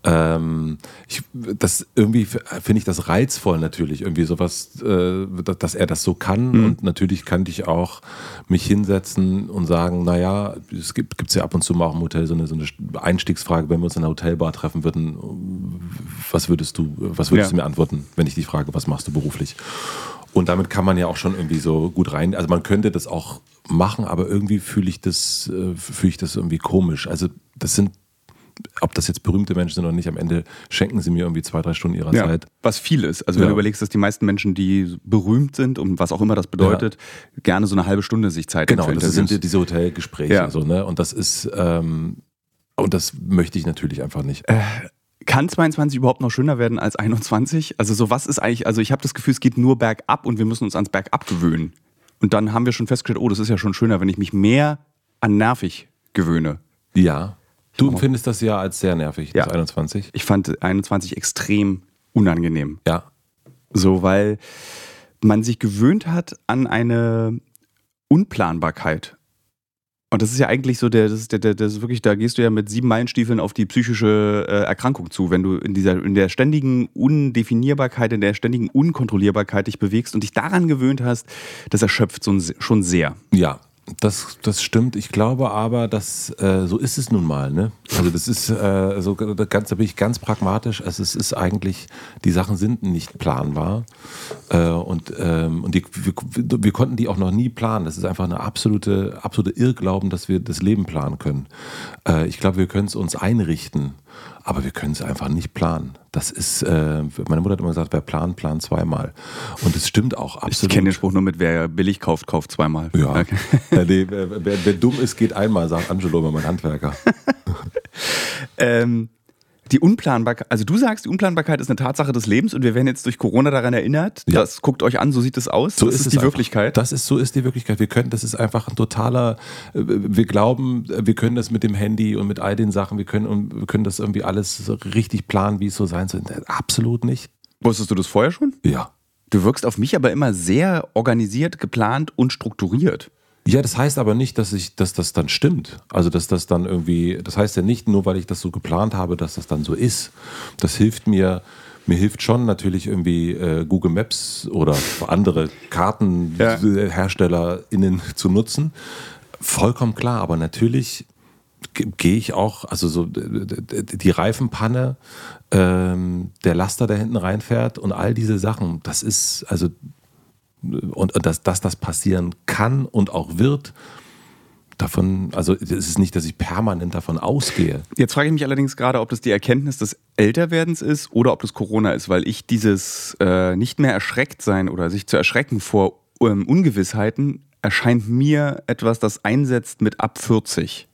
Das irgendwie finde ich das reizvoll natürlich, irgendwie sowas, dass er das so kann und natürlich kann ich auch mich hinsetzen und sagen, naja, es gibt's ja ab und zu mal auch im Hotel so eine Einstiegsfrage, wenn wir uns in einer Hotelbar treffen würden, was würdest du mir antworten, wenn ich dich frage, was machst du beruflich? Und damit kann man ja auch schon irgendwie so gut rein, also man könnte das auch machen, aber irgendwie fühle ich das irgendwie komisch. Also das sind, ob das jetzt berühmte Menschen sind oder nicht, am Ende schenken sie mir irgendwie 2-3 Stunden ihrer Zeit. Was viel ist. Also wenn du überlegst, dass die meisten Menschen, die berühmt sind und was auch immer das bedeutet, gerne so eine halbe Stunde sich Zeit nehmen. Genau, das sind diese Hotelgespräche. So, ne? Und das ist, und das möchte ich natürlich einfach nicht. Kann 22 überhaupt noch schöner werden als 21? Also so was ist eigentlich, also ich habe das Gefühl, es geht nur bergab und wir müssen uns ans Bergab gewöhnen. Und dann haben wir schon festgestellt, oh, das ist ja schon schöner, wenn ich mich mehr an nervig gewöhne. Ja. Du empfindest das ja als sehr nervig, das 21? Ich fand 21 extrem unangenehm. Ja. So, weil man sich gewöhnt hat an eine Unplanbarkeit. Und das ist ja eigentlich so, das ist wirklich, da gehst du ja mit 7 Meilenstiefeln auf die psychische Erkrankung zu, wenn du in der ständigen Undefinierbarkeit, in der ständigen Unkontrollierbarkeit dich bewegst und dich daran gewöhnt hast, das erschöpft schon sehr. Ja. Das stimmt. Ich glaube aber, dass so ist es nun mal. Ne? Also das ist da bin ich ganz pragmatisch. Also es ist eigentlich, die Sachen sind nicht planbar und wir konnten die auch noch nie planen. Das ist einfach eine absolute Irrglauben, dass wir das Leben planen können. Ich glaube, wir können es uns einrichten, aber wir können es einfach nicht planen. Das ist, meine Mutter hat immer gesagt, wer plant, plant zweimal. Und es stimmt auch absolut. Ich kenne den Spruch nur mit, wer billig kauft, kauft zweimal. Ja. Okay. Nee, wer dumm ist, geht einmal, sagt Angelo, mein Handwerker. Die Unplanbarkeit, also du sagst, die Unplanbarkeit ist eine Tatsache des Lebens und wir werden jetzt durch Corona daran erinnert. Ja. Das guckt euch an, so sieht es aus. So ist die Wirklichkeit. So ist die Wirklichkeit. Das ist einfach ein totaler, wir glauben, wir können das mit dem Handy und mit all den Sachen, wir können das irgendwie alles so richtig planen, wie es so sein soll. Absolut nicht. Wusstest du das vorher schon? Ja. Du wirkst auf mich aber immer sehr organisiert, geplant und strukturiert. Ja, das heißt aber nicht, dass das dann stimmt. Also, dass das dann irgendwie, das heißt ja nicht nur, weil ich das so geplant habe, dass das dann so ist. Das hilft mir hilft schon natürlich irgendwie Google Maps oder andere KartenherstellerInnen zu nutzen. Vollkommen klar, aber natürlich gehe ich auch, also so die Reifenpanne, der Laster, der hinten reinfährt und all diese Sachen, das ist, also und dass das passieren kann und auch wird, davon, also es ist nicht, dass ich permanent davon ausgehe. Jetzt frage ich mich allerdings gerade, ob das die Erkenntnis des Älterwerdens ist oder ob das Corona ist, weil ich dieses nicht mehr erschreckt sein oder sich zu erschrecken vor Ungewissheiten erscheint mir etwas, das einsetzt mit ab 40.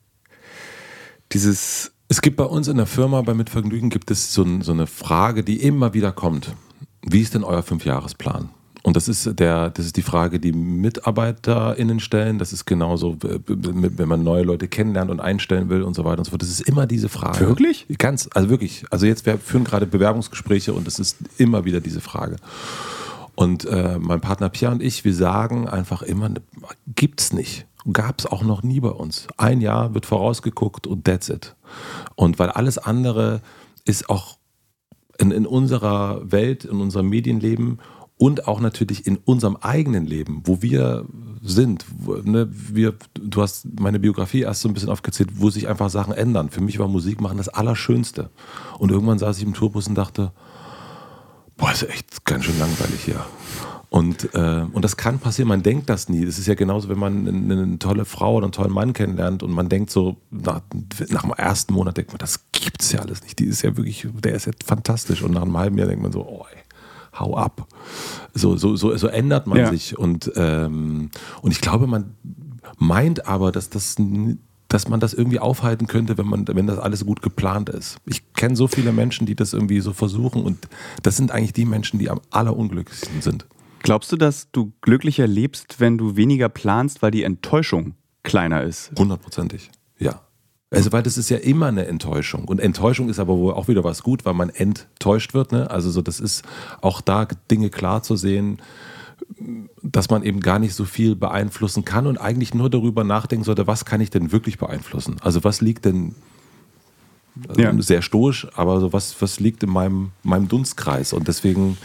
Es gibt bei uns in der Firma, bei Mitvergnügen, gibt es so eine Frage, die immer wieder kommt. Wie ist denn euer 5-Jahresplan? Und das ist die Frage, die MitarbeiterInnen stellen. Das ist genauso, wenn man neue Leute kennenlernt und einstellen will und so weiter und so fort. Das ist immer diese Frage. Wirklich? Also wirklich. Also jetzt, wir führen gerade Bewerbungsgespräche und es ist immer wieder diese Frage. Und mein Partner Pierre und ich, wir sagen einfach immer, gibt's nicht. Gab es auch noch nie bei uns. 1 Jahr wird vorausgeguckt und that's it. Und weil alles andere ist auch in unserer Welt, in unserem Medienleben und auch natürlich in unserem eigenen Leben, wo wir sind. Du hast meine Biografie erst so ein bisschen aufgezählt, wo sich einfach Sachen ändern. Für mich war Musik machen das Allerschönste. Und irgendwann saß ich im Tourbus und dachte, boah, ist echt ganz schön langweilig hier. Und das kann passieren, man denkt das nie. Das ist ja genauso, wenn man eine tolle Frau oder einen tollen Mann kennenlernt und man denkt so, nach dem ersten Monat denkt man, das gibt's ja alles nicht. Die ist ja wirklich, der ist ja fantastisch. Und nach einem halben Jahr denkt man so, oh, ey, hau ab. So ändert man sich. Und ich glaube, man meint aber, dass man das irgendwie aufhalten könnte, wenn das alles gut geplant ist. Ich kenne so viele Menschen, die das irgendwie so versuchen und das sind eigentlich die Menschen, die am allerunglücklichsten sind. Glaubst du, dass du glücklicher lebst, wenn du weniger planst, weil die Enttäuschung kleiner ist? 100%, ja. Also, weil das ist ja immer eine Enttäuschung. Und Enttäuschung ist aber wohl auch wieder was gut, weil man enttäuscht wird. Ne? Also, so, das ist auch da Dinge klar zu sehen, dass man eben gar nicht so viel beeinflussen kann und eigentlich nur darüber nachdenken sollte, was kann ich denn wirklich beeinflussen? Also, was liegt denn, sehr stoisch, aber so was liegt in meinem Dunstkreis? Und deswegen,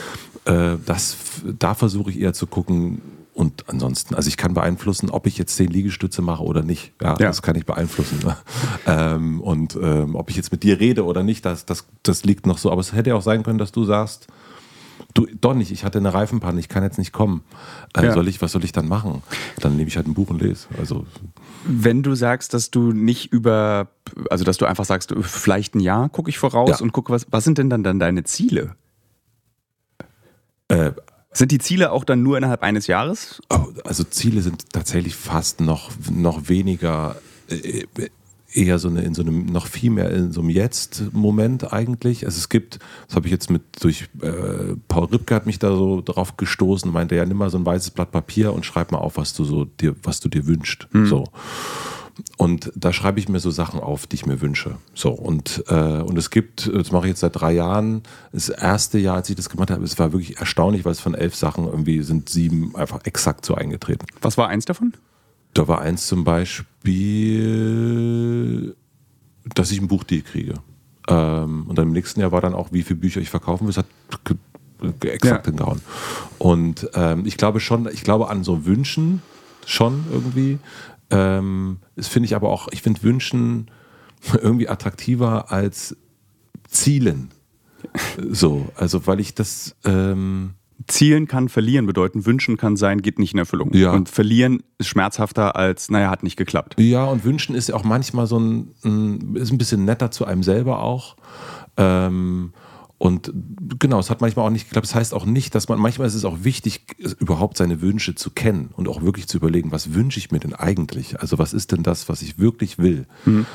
da versuche ich eher zu gucken. Und ansonsten, also ich kann beeinflussen, ob ich jetzt 10 Liegestütze mache oder nicht. Ja. Das kann ich beeinflussen. Ob ich jetzt mit dir rede oder nicht, das liegt noch so. Aber es hätte ja auch sein können, dass du sagst, du, doch nicht, ich hatte eine Reifenpanne, ich kann jetzt nicht kommen. Was soll ich dann machen? Dann nehme ich halt ein Buch und lese. Also, wenn du sagst, dass du nicht dass du einfach sagst, vielleicht ein Jahr gucke ich voraus und gucke, was sind denn dann deine Ziele? Sind die Ziele auch dann nur innerhalb eines Jahres? Also Ziele sind tatsächlich fast noch weniger, eher noch viel mehr in so einem Jetzt-Moment eigentlich. Also es gibt, das habe ich jetzt durch Paul Ripke hat mich da so drauf gestoßen, meinte, ja, nimm mal so ein weißes Blatt Papier und schreib mal auf, was du dir wünschst. So. Und da schreibe ich mir so Sachen auf, die ich mir wünsche. So, und es gibt, das mache ich jetzt seit 3 Jahren, das erste Jahr, als ich das gemacht habe, es war wirklich erstaunlich, weil es von 11 Sachen irgendwie sind 7 einfach exakt so eingetreten. Was war eins davon? Da war eins zum Beispiel, dass ich ein Buchdeal kriege. Und dann im nächsten Jahr war dann auch, wie viele Bücher ich verkaufen will. Das hat exakt hingehauen. Und ich glaube an so Wünschen schon irgendwie. Das finde ich aber auch, ich finde Wünschen irgendwie attraktiver als Zielen. So, also weil ich das... Zielen kann verlieren bedeuten, wünschen kann sein, geht nicht in Erfüllung. Ja. Und verlieren ist schmerzhafter als, hat nicht geklappt. Ja, und wünschen ist ja auch manchmal ist ein bisschen netter zu einem selber auch. Und genau, es hat manchmal auch nicht geklappt. Das heißt auch nicht, dass manchmal ist es auch wichtig, überhaupt seine Wünsche zu kennen und auch wirklich zu überlegen, was wünsche ich mir denn eigentlich? Also was ist denn das, was ich wirklich will?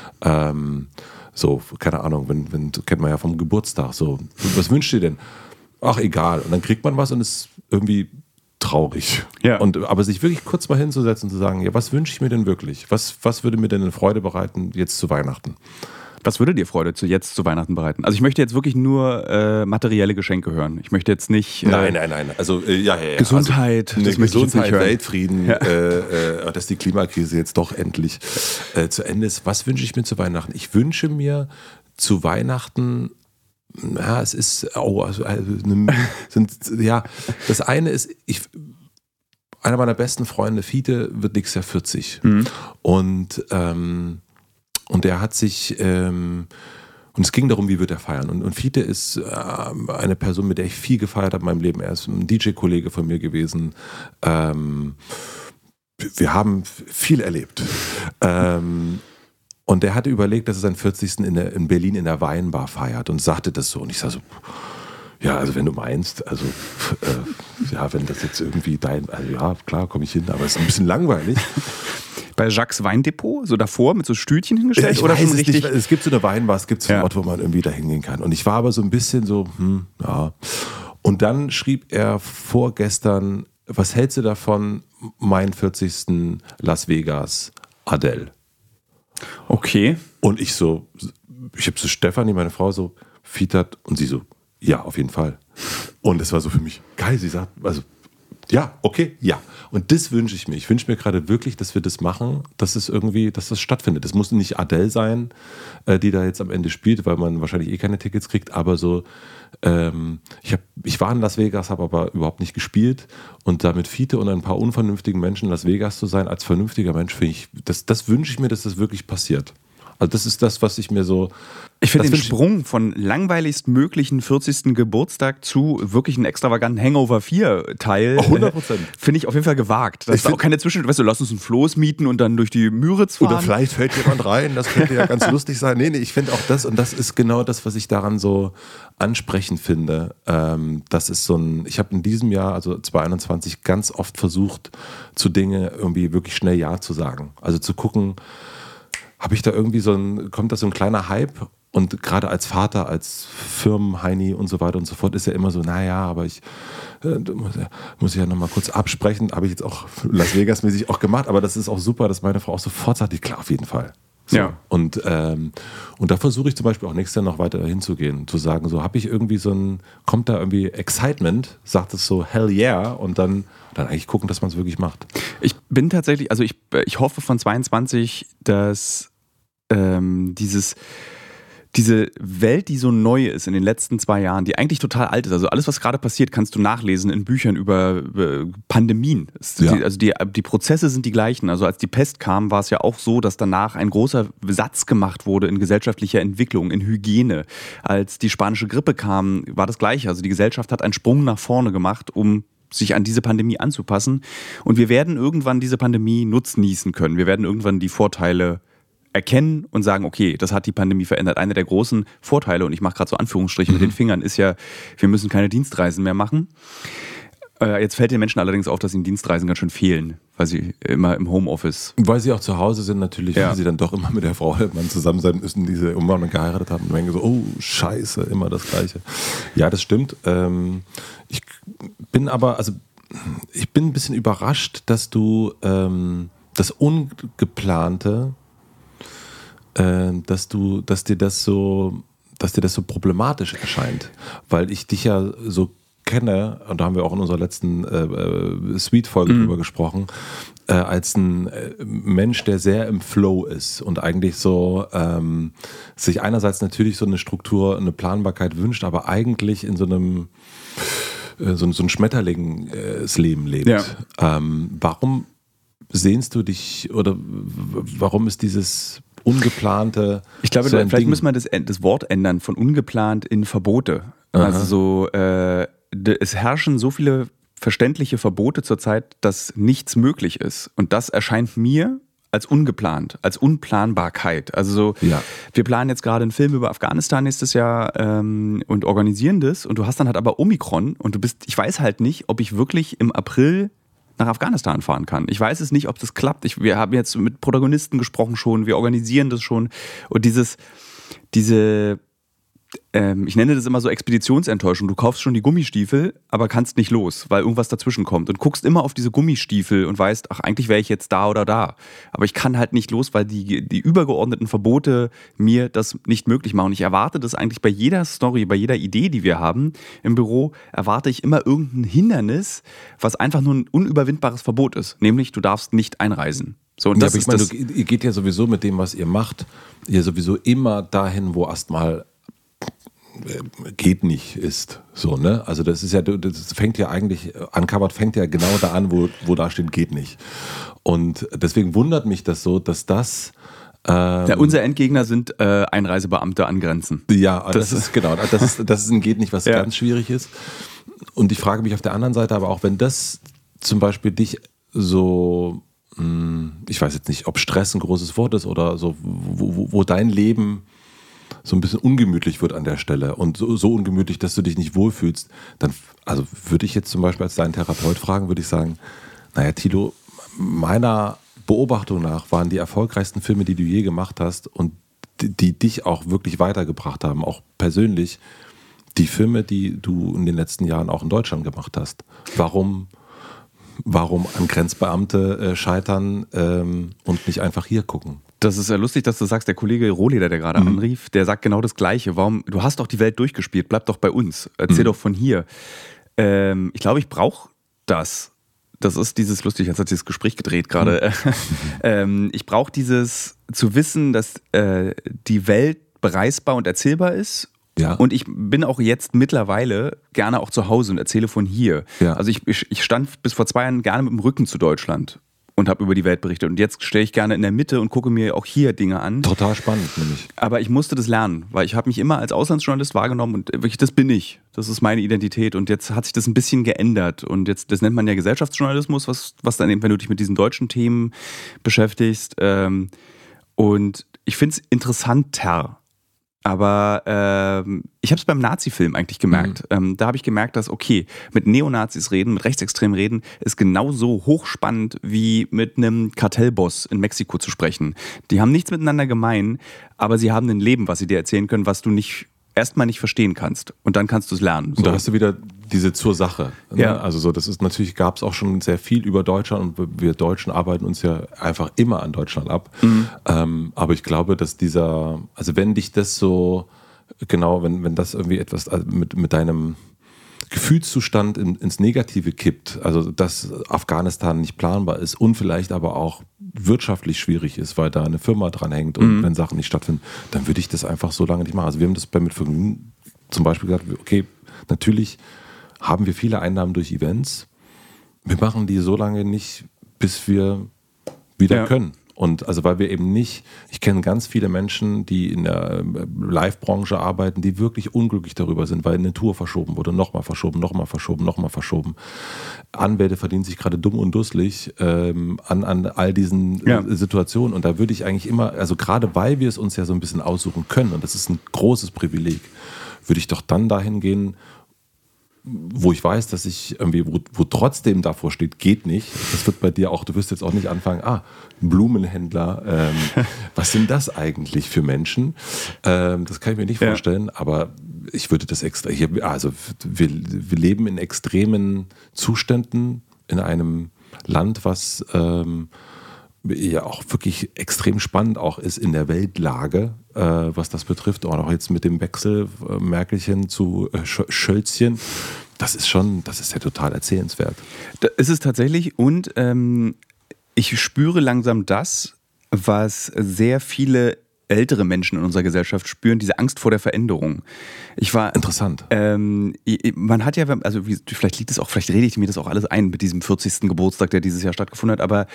So, keine Ahnung, kennt man ja vom Geburtstag, so, was wünscht ihr denn? Ach, egal. Und dann kriegt man was und ist irgendwie traurig. Ja. Aber sich wirklich kurz mal hinzusetzen und zu sagen, ja, was wünsche ich mir denn wirklich? Was würde mir denn eine Freude bereiten jetzt zu Weihnachten? Was würde dir Freude jetzt zu Weihnachten bereiten? Also ich möchte jetzt wirklich nur materielle Geschenke hören. Ich möchte jetzt nicht... Nein. Also Gesundheit, also, das möchte ich jetzt nicht hören. Weltfrieden, dass die Klimakrise jetzt doch endlich zu Ende ist. Was wünsche ich mir zu Weihnachten? Ich wünsche mir zu Weihnachten... Ja, es ist... das eine ist... Einer meiner besten Freunde, Fiete, wird nächstes Jahr 40. Und der hat sich, und es ging darum, wie wird er feiern. Und Fiete ist eine Person, mit der ich viel gefeiert habe in meinem Leben. Er ist ein DJ-Kollege von mir gewesen. Wir haben viel erlebt. Und der hatte überlegt, dass er seinen 40. in Berlin in der Weinbar feiert und sagte das so. Und ich sage so, ja, also wenn du meinst, also wenn das jetzt irgendwie klar, komme ich hin, aber es ist ein bisschen langweilig. Bei Jacques Weindepot, so davor mit so Stühlchen hingestellt? Ich weiß es nicht. Es gibt so eine Weinbar, es gibt so einen Ort, wo man irgendwie da hingehen kann. Und ich war aber so ein bisschen so, Und dann schrieb er vorgestern, was hältst du davon, mein 40. Las Vegas, Adele? Okay. Und ich habe so Stefanie, meine Frau, so fietert und sie so, ja, auf jeden Fall. Und es war so für mich geil. Sie sagt, also, ja, okay, ja. Und das wünsche ich mir. Ich wünsche mir gerade wirklich, dass wir das machen, dass das stattfindet. Das muss nicht Adele sein, die da jetzt am Ende spielt, weil man wahrscheinlich keine Tickets kriegt, aber so, ich war in Las Vegas, habe aber überhaupt nicht gespielt und da mit Fiete und ein paar unvernünftigen Menschen in Las Vegas zu sein, als vernünftiger Mensch, finde ich, das wünsche ich mir, dass das wirklich passiert. Also das ist das, was ich mir so... Ich finde den Sprung von langweiligst möglichen 40. Geburtstag zu wirklich einem extravaganten Hangover 4-Teil 100%. Finde ich auf jeden Fall gewagt. Das ist auch keine lass uns ein Floß mieten und dann durch die Müritz fahren. Oder vielleicht fällt jemand rein, das könnte ja ganz lustig sein. Nee, ich finde auch das, und das ist genau das, was ich daran so ansprechend finde. Das ist ich habe in diesem Jahr, also 2021, ganz oft versucht, zu Dinge irgendwie wirklich schnell Ja zu sagen. Also zu gucken, habe ich da irgendwie kommt da so ein kleiner Hype? Und gerade als Vater, als Firmenheini und so weiter und so fort, ist ja immer so, aber ich muss ja nochmal kurz absprechen. Habe ich jetzt auch Las Vegas-mäßig auch gemacht, aber das ist auch super, dass meine Frau auch sofort sagt, klar, auf jeden Fall. So. Ja. Und da versuche ich zum Beispiel auch nächstes Jahr noch weiter hinzugehen, zu sagen, so habe ich irgendwie kommt da irgendwie Excitement, sagt es so hell yeah und dann eigentlich gucken, dass man es wirklich macht. Ich bin tatsächlich, also ich hoffe von 22, dass diese Welt, die so neu ist in den letzten 2 Jahren, die eigentlich total alt ist, also alles, was gerade passiert, kannst du nachlesen in Büchern über Pandemien. Die Prozesse sind die gleichen. Also als die Pest kam, war es ja auch so, dass danach ein großer Satz gemacht wurde in gesellschaftlicher Entwicklung, in Hygiene. Als die spanische Grippe kam, war das Gleiche. Also die Gesellschaft hat einen Sprung nach vorne gemacht, um sich an diese Pandemie anzupassen. Und wir werden irgendwann diese Pandemie nutznießen können. Wir werden irgendwann die Vorteile erkennen und sagen, okay, das hat die Pandemie verändert. Einer der großen Vorteile, und ich mache gerade so Anführungsstriche mit den Fingern, ist ja, wir müssen keine Dienstreisen mehr machen. Jetzt fällt den Menschen allerdings auf, dass ihnen Dienstreisen ganz schön fehlen, weil sie immer im Homeoffice... Weil sie auch zu Hause sind natürlich, weil sie dann doch immer mit der Frau Mann zusammen sein müssen, die sie irgendwann geheiratet haben. Und denken so, oh, scheiße, immer das Gleiche. Ja, das stimmt. Ich bin ein bisschen überrascht, dass du das Ungeplante, dass dir das so problematisch erscheint, weil ich dich ja so kenne, und da haben wir auch in unserer letzten Sweet-Folge drüber gesprochen, als ein Mensch, der sehr im Flow ist und eigentlich so sich einerseits natürlich so eine Struktur, eine Planbarkeit wünscht, aber eigentlich in so einem so ein Schmetterlingsleben lebt. Ja. Warum sehnst du dich oder warum ist dieses Ungeplante? Ich glaube, so vielleicht müssen wir das Wort ändern von ungeplant in Verbote. Aha. Also es herrschen so viele verständliche Verbote zurzeit, dass nichts möglich ist. Und das erscheint mir als ungeplant, als Unplanbarkeit. Also wir planen jetzt gerade einen Film über Afghanistan nächstes Jahr und organisieren das. Und du hast dann halt aber Omikron und ich weiß halt nicht, ob ich wirklich im April nach Afghanistan fahren kann. Ich weiß es nicht, ob das klappt. Wir haben jetzt mit Protagonisten gesprochen schon, wir organisieren das schon. Und ich nenne das immer so Expeditionsenttäuschung. Du kaufst schon die Gummistiefel, aber kannst nicht los, weil irgendwas dazwischen kommt. Und guckst immer auf diese Gummistiefel und weißt, ach, eigentlich wäre ich jetzt da oder da. Aber ich kann halt nicht los, weil die übergeordneten Verbote mir das nicht möglich machen. Und ich erwarte das eigentlich bei jeder Story, bei jeder Idee, die wir haben im Büro, erwarte ich immer irgendein Hindernis, was einfach nur ein unüberwindbares Verbot ist. Nämlich, du darfst nicht einreisen. So, und ja, aber ich meine, ihr geht ja sowieso mit dem, was ihr macht, ihr sowieso immer dahin, wo erstmal geht nicht ist. So, ne? Also das fängt ja eigentlich, Uncovered fängt ja genau da an, wo da steht, geht nicht. Und deswegen wundert mich das so, dass das unser Endgegner sind Einreisebeamte an Grenzen. Ja, das ist ein geht nicht, was ganz schwierig ist. Und ich frage mich auf der anderen Seite aber auch, wenn das zum Beispiel dich so, ich weiß jetzt nicht, ob Stress ein großes Wort ist oder so, wo dein Leben so ein bisschen ungemütlich wird an der Stelle und so ungemütlich, dass du dich nicht wohlfühlst, dann würde ich jetzt zum Beispiel als deinen Therapeut fragen, würde ich sagen, naja, Thilo, meiner Beobachtung nach waren die erfolgreichsten Filme, die du je gemacht hast und die dich auch wirklich weitergebracht haben, auch persönlich, die Filme, die du in den letzten Jahren auch in Deutschland gemacht hast. Warum an Grenzbeamte scheitern und nicht einfach hier gucken? Das ist ja lustig, dass du sagst, der Kollege Rohleder, der gerade anrief, der sagt genau das Gleiche. Du hast doch die Welt durchgespielt, bleib doch bei uns, erzähl doch von hier. Ich glaube, ich brauche das. Das ist dieses lustig, jetzt hat sich das Gespräch gedreht gerade. Ich brauche dieses zu wissen, dass die Welt bereisbar und erzählbar ist. Ja. Und ich bin auch jetzt mittlerweile gerne auch zu Hause und erzähle von hier. Ja. Also ich stand bis vor 2 Jahren gerne mit dem Rücken zu Deutschland und habe über die Welt berichtet. Und jetzt stehe ich gerne in der Mitte und gucke mir auch hier Dinge an. Total spannend, nämlich. Aber ich musste das lernen, weil ich habe mich immer als Auslandsjournalist wahrgenommen und wirklich, das bin ich. Das ist meine Identität. Und jetzt hat sich das ein bisschen geändert. Und jetzt, das nennt man ja Gesellschaftsjournalismus, was dann eben, wenn du dich mit diesen deutschen Themen beschäftigst. Und ich finde es interessanter. Aber ich habe es beim Nazi-Film eigentlich gemerkt. Da habe ich gemerkt, dass, okay, mit Neonazis reden, mit Rechtsextremen reden, ist genauso hochspannend wie mit einem Kartellboss in Mexiko zu sprechen. Die haben nichts miteinander gemein, aber sie haben ein Leben, was sie dir erzählen können, was du erstmal nicht verstehen kannst. Und dann kannst du es lernen. So. Und da hast du wieder diese zur Sache. Ne? Ja. Also so, das ist natürlich, gab es auch schon sehr viel über Deutschland und wir Deutschen arbeiten uns ja einfach immer an Deutschland ab. Aber ich glaube, dass also wenn dich das so, genau, wenn das irgendwie etwas mit deinem Gefühlszustand ins Negative kippt, also dass Afghanistan nicht planbar ist und vielleicht aber auch wirtschaftlich schwierig ist, weil da eine Firma dran hängt und wenn Sachen nicht stattfinden, dann würde ich das einfach so lange nicht machen. Also wir haben das bei Mitvergnügen zum Beispiel gesagt, okay, natürlich haben wir viele Einnahmen durch Events, wir machen die so lange nicht, bis wir wieder können. Und also weil wir eben nicht, ich kenne ganz viele Menschen, die in der Live-Branche arbeiten, die wirklich unglücklich darüber sind, weil eine Tour verschoben wurde, nochmal verschoben. Anwälte verdienen sich gerade dumm und dusselig an all diesen Situationen. Und da würde ich eigentlich immer, also gerade weil wir es uns ja so ein bisschen aussuchen können, und das ist ein großes Privileg, würde ich doch dann dahin gehen, wo ich weiß, dass ich irgendwie, wo trotzdem davor steht, geht nicht. Das wird bei dir auch, du wirst jetzt auch nicht anfangen, Blumenhändler, was sind das eigentlich für Menschen? Das kann ich mir nicht vorstellen, aber ich würde das extra, also wir leben in extremen Zuständen in einem Land, was ja auch wirklich extrem spannend auch ist in der Weltlage, was das betrifft. Auch jetzt mit dem Wechsel Merkelchen zu Schölzchen. Das ist ja total erzählenswert. Da ist es tatsächlich und ich spüre langsam das, was sehr viele ältere Menschen in unserer Gesellschaft spüren, diese Angst vor der Veränderung. Interessant. Man hat ja, also vielleicht liegt es auch, vielleicht rede ich mir das auch alles ein mit diesem 40. Geburtstag, der dieses Jahr stattgefunden hat, aber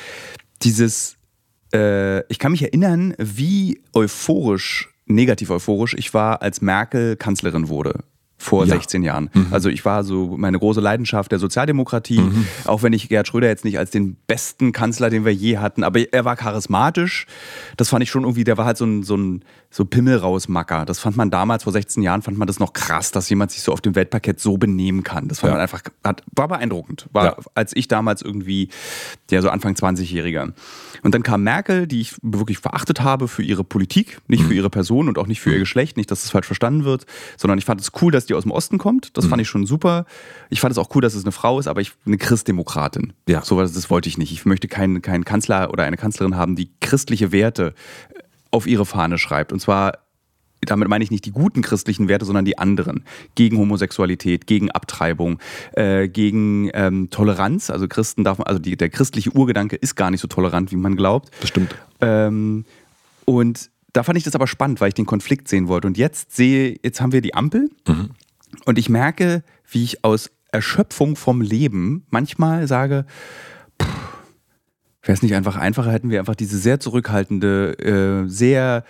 ich kann mich erinnern, wie negativ euphorisch ich war, als Merkel Kanzlerin wurde. Vor 16 Jahren. Also ich war so meine große Leidenschaft der Sozialdemokratie, auch wenn ich Gerhard Schröder jetzt nicht als den besten Kanzler, den wir je hatten, aber er war charismatisch. Das fand ich schon irgendwie, der war halt so ein Pimmel-raus-Macker. Das fand man damals, vor 16 Jahren, fand man das noch krass, dass jemand sich so auf dem Weltparkett so benehmen kann. Das fand man einfach, war beeindruckend. Als ich damals irgendwie, so Anfang 20-Jähriger. Und dann kam Merkel, die ich wirklich verachtet habe für ihre Politik, nicht für ihre Person und auch nicht für ihr Geschlecht, nicht, dass es falsch verstanden wird, sondern ich fand es cool, dass die aus dem Osten kommt. Das fand ich schon super. Ich fand es auch cool, dass es eine Frau ist, aber eine Christdemokratin. Ja. So was, das wollte ich nicht. Ich möchte keinen Kanzler oder eine Kanzlerin haben, die christliche Werte auf ihre Fahne schreibt. Und zwar, damit meine ich nicht die guten christlichen Werte, sondern die anderen. Gegen Homosexualität, gegen Abtreibung, gegen Toleranz. Also der christliche Urgedanke ist gar nicht so tolerant, wie man glaubt. Das stimmt. Und da fand ich das aber spannend, weil ich den Konflikt sehen wollte. Und jetzt haben wir die Ampel und ich merke, wie ich aus Erschöpfung vom Leben manchmal sage, wäre es nicht einfacher, hätten wir einfach diese sehr zurückhaltende, sehr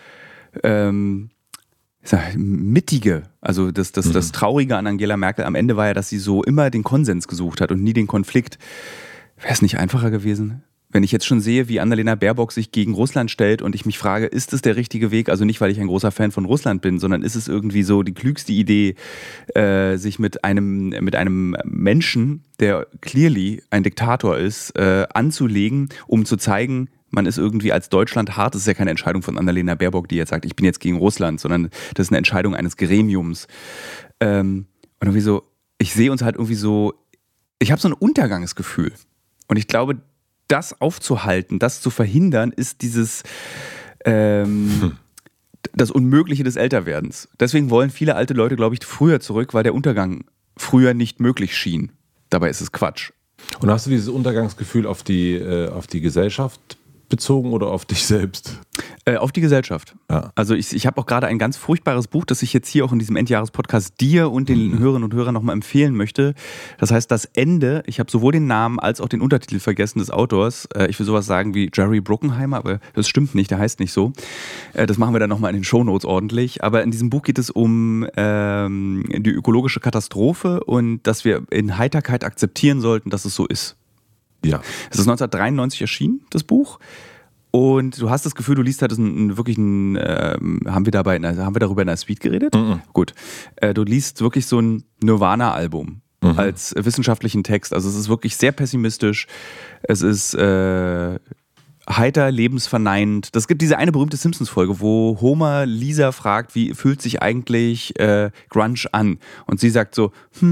mittige, also das Traurige an Angela Merkel am Ende war ja, dass sie so immer den Konsens gesucht hat und nie den Konflikt. Wäre es nicht einfacher gewesen? Wenn ich jetzt schon sehe, wie Annalena Baerbock sich gegen Russland stellt und ich mich frage, ist es der richtige Weg? Also nicht, weil ich ein großer Fan von Russland bin, sondern ist es irgendwie so die klügste Idee, sich mit einem Menschen, der clearly ein Diktator ist, anzulegen, um zu zeigen, man ist irgendwie als Deutschland hart. Das ist ja keine Entscheidung von Annalena Baerbock, die jetzt sagt, ich bin jetzt gegen Russland, sondern das ist eine Entscheidung eines Gremiums. Und irgendwie so, ich sehe uns halt irgendwie so, ich habe so ein Untergangsgefühl. Und ich glaube, das aufzuhalten, das zu verhindern, ist das Unmögliche des Älterwerdens. Deswegen wollen viele alte Leute, glaube ich, früher zurück, weil der Untergang früher nicht möglich schien. Dabei ist es Quatsch. Und hast du dieses Untergangsgefühl auf die Gesellschaft bezogen oder auf dich selbst? Auf die Gesellschaft. Ja. Also ich habe auch gerade ein ganz furchtbares Buch, das ich jetzt hier auch in diesem Endjahres-Podcast dir und den Hörerinnen und Hörern nochmal empfehlen möchte. Das heißt, das Ende, ich habe sowohl den Namen als auch den Untertitel vergessen des Autors. Ich will sowas sagen wie Jerry Bruckheimer, aber das stimmt nicht, der heißt nicht so. Das machen wir dann nochmal in den Shownotes ordentlich. Aber in diesem Buch geht es um die ökologische Katastrophe und dass wir in Heiterkeit akzeptieren sollten, dass es so ist. Ja. Es ist 1993 erschienen, das Buch. Und du hast das Gefühl, du liest halt haben wir darüber in der Suite geredet? Gut. Du liest wirklich so ein Nirvana-Album als wissenschaftlichen Text. Also es ist wirklich sehr pessimistisch. Es ist heiter, lebensverneinend. Es gibt diese eine berühmte Simpsons-Folge, wo Homer Lisa fragt, wie fühlt sich eigentlich Grunge an? Und sie sagt so,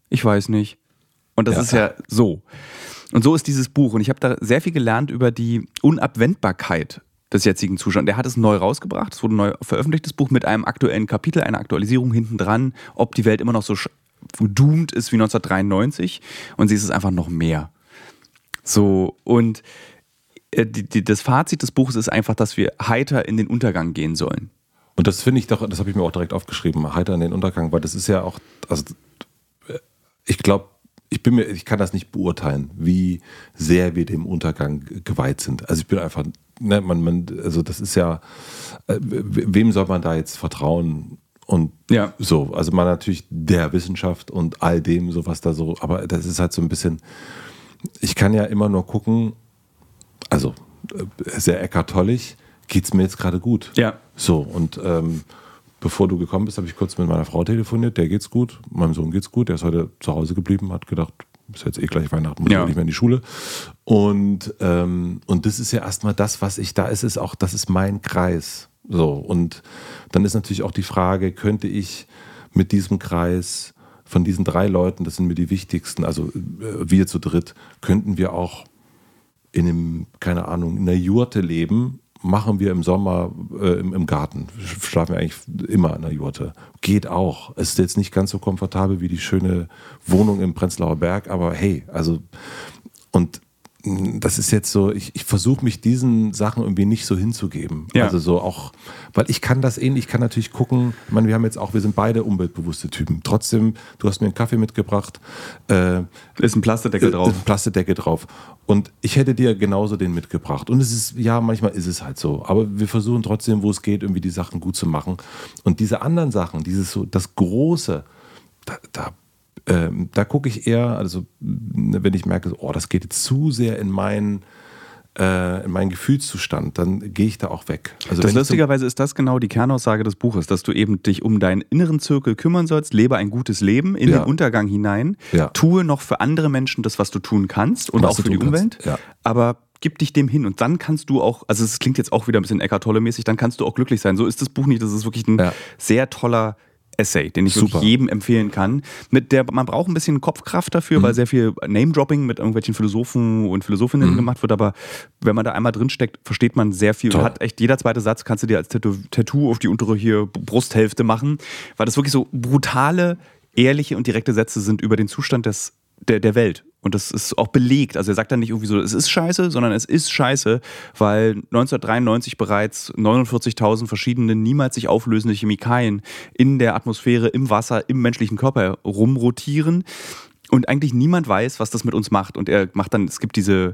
Ich weiß nicht. Und das ist ja so. Und so ist dieses Buch. Und ich habe da sehr viel gelernt über die Unabwendbarkeit des jetzigen Zustands. Der hat es neu rausgebracht. Es wurde neu veröffentlicht, das Buch, mit einem aktuellen Kapitel, einer Aktualisierung hinten dran, ob die Welt immer noch so doomed ist wie 1993. Und sie ist es einfach noch mehr. So, und das Fazit des Buches ist einfach, dass wir heiter in den Untergang gehen sollen. Und das finde ich doch, das habe ich mir auch direkt aufgeschrieben, heiter in den Untergang, weil das ist ja auch, also ich glaube, ich kann das nicht beurteilen, wie sehr wir dem Untergang geweiht sind. Also ich bin einfach, ne, also das ist ja, wem soll man da jetzt vertrauen? Und so, also man natürlich der Wissenschaft und all dem, so was da so, aber das ist halt so ein bisschen, ich kann ja immer nur gucken, also sehr eckartollig, geht's mir jetzt gerade gut? Ja. So, und bevor du gekommen bist, habe ich kurz mit meiner Frau telefoniert, der geht's gut, meinem Sohn geht's gut, der ist heute zu Hause geblieben, hat gedacht, ist jetzt gleich Weihnachten, muss nicht mehr in die Schule. Und das ist ja erstmal das, was ich, das ist mein Kreis. So, und dann ist natürlich auch die Frage, könnte ich mit diesem Kreis von diesen 3 Leuten, das sind mir die wichtigsten, also wir zu dritt, könnten wir auch in einem, keine Ahnung, in einer Jurte leben, machen wir im Sommer im Garten. Schlafen wir eigentlich immer in der Jurte. Geht auch. Es ist jetzt nicht ganz so komfortabel wie die schöne Wohnung im Prenzlauer Berg, aber hey, also, und das ist jetzt so, ich versuche mich diesen Sachen irgendwie nicht so hinzugeben. Ja. Also so auch, weil ich kann das ähnlich, ich kann natürlich gucken, ich meine, wir sind beide umweltbewusste Typen. Trotzdem, du hast mir einen Kaffee mitgebracht. Ist ein Plastedeckel drauf. Ist ein Plastedeckel drauf. Und ich hätte dir genauso den mitgebracht. Und es ist, ja, manchmal ist es halt so. Aber wir versuchen trotzdem, wo es geht, irgendwie die Sachen gut zu machen. Und diese anderen Sachen, dieses so, das Große, da gucke ich eher, also wenn ich merke, oh, das geht jetzt zu sehr in meinen Gefühlszustand, dann gehe ich da auch weg. Also lustigerweise ist das genau die Kernaussage des Buches, dass du eben dich um deinen inneren Zirkel kümmern sollst, lebe ein gutes Leben in den Untergang hinein, tue noch für andere Menschen das, was du tun kannst und auch für die Umwelt, aber gib dich dem hin und dann kannst du auch, also es klingt jetzt auch wieder ein bisschen Eckhart Tolle-mäßig, dann kannst du auch glücklich sein. So ist das Buch nicht, das ist wirklich ein sehr toller Essay, den ich wirklich jedem empfehlen kann. Man braucht ein bisschen Kopfkraft dafür, weil sehr viel Name-Dropping mit irgendwelchen Philosophen und Philosophinnen gemacht wird, aber wenn man da einmal drin steckt, versteht man sehr viel. Und hat echt, jeder zweite Satz kannst du dir als Tattoo auf die untere hier Brusthälfte machen, weil das wirklich so brutale, ehrliche und direkte Sätze sind über den Zustand der Welt. Und das ist auch belegt. Also er sagt dann nicht irgendwie so, es ist scheiße, sondern es ist scheiße, weil 1993 bereits 49.000 verschiedene, niemals sich auflösende Chemikalien in der Atmosphäre, im Wasser, im menschlichen Körper rumrotieren. Und eigentlich niemand weiß, was das mit uns macht. Und er macht dann, es gibt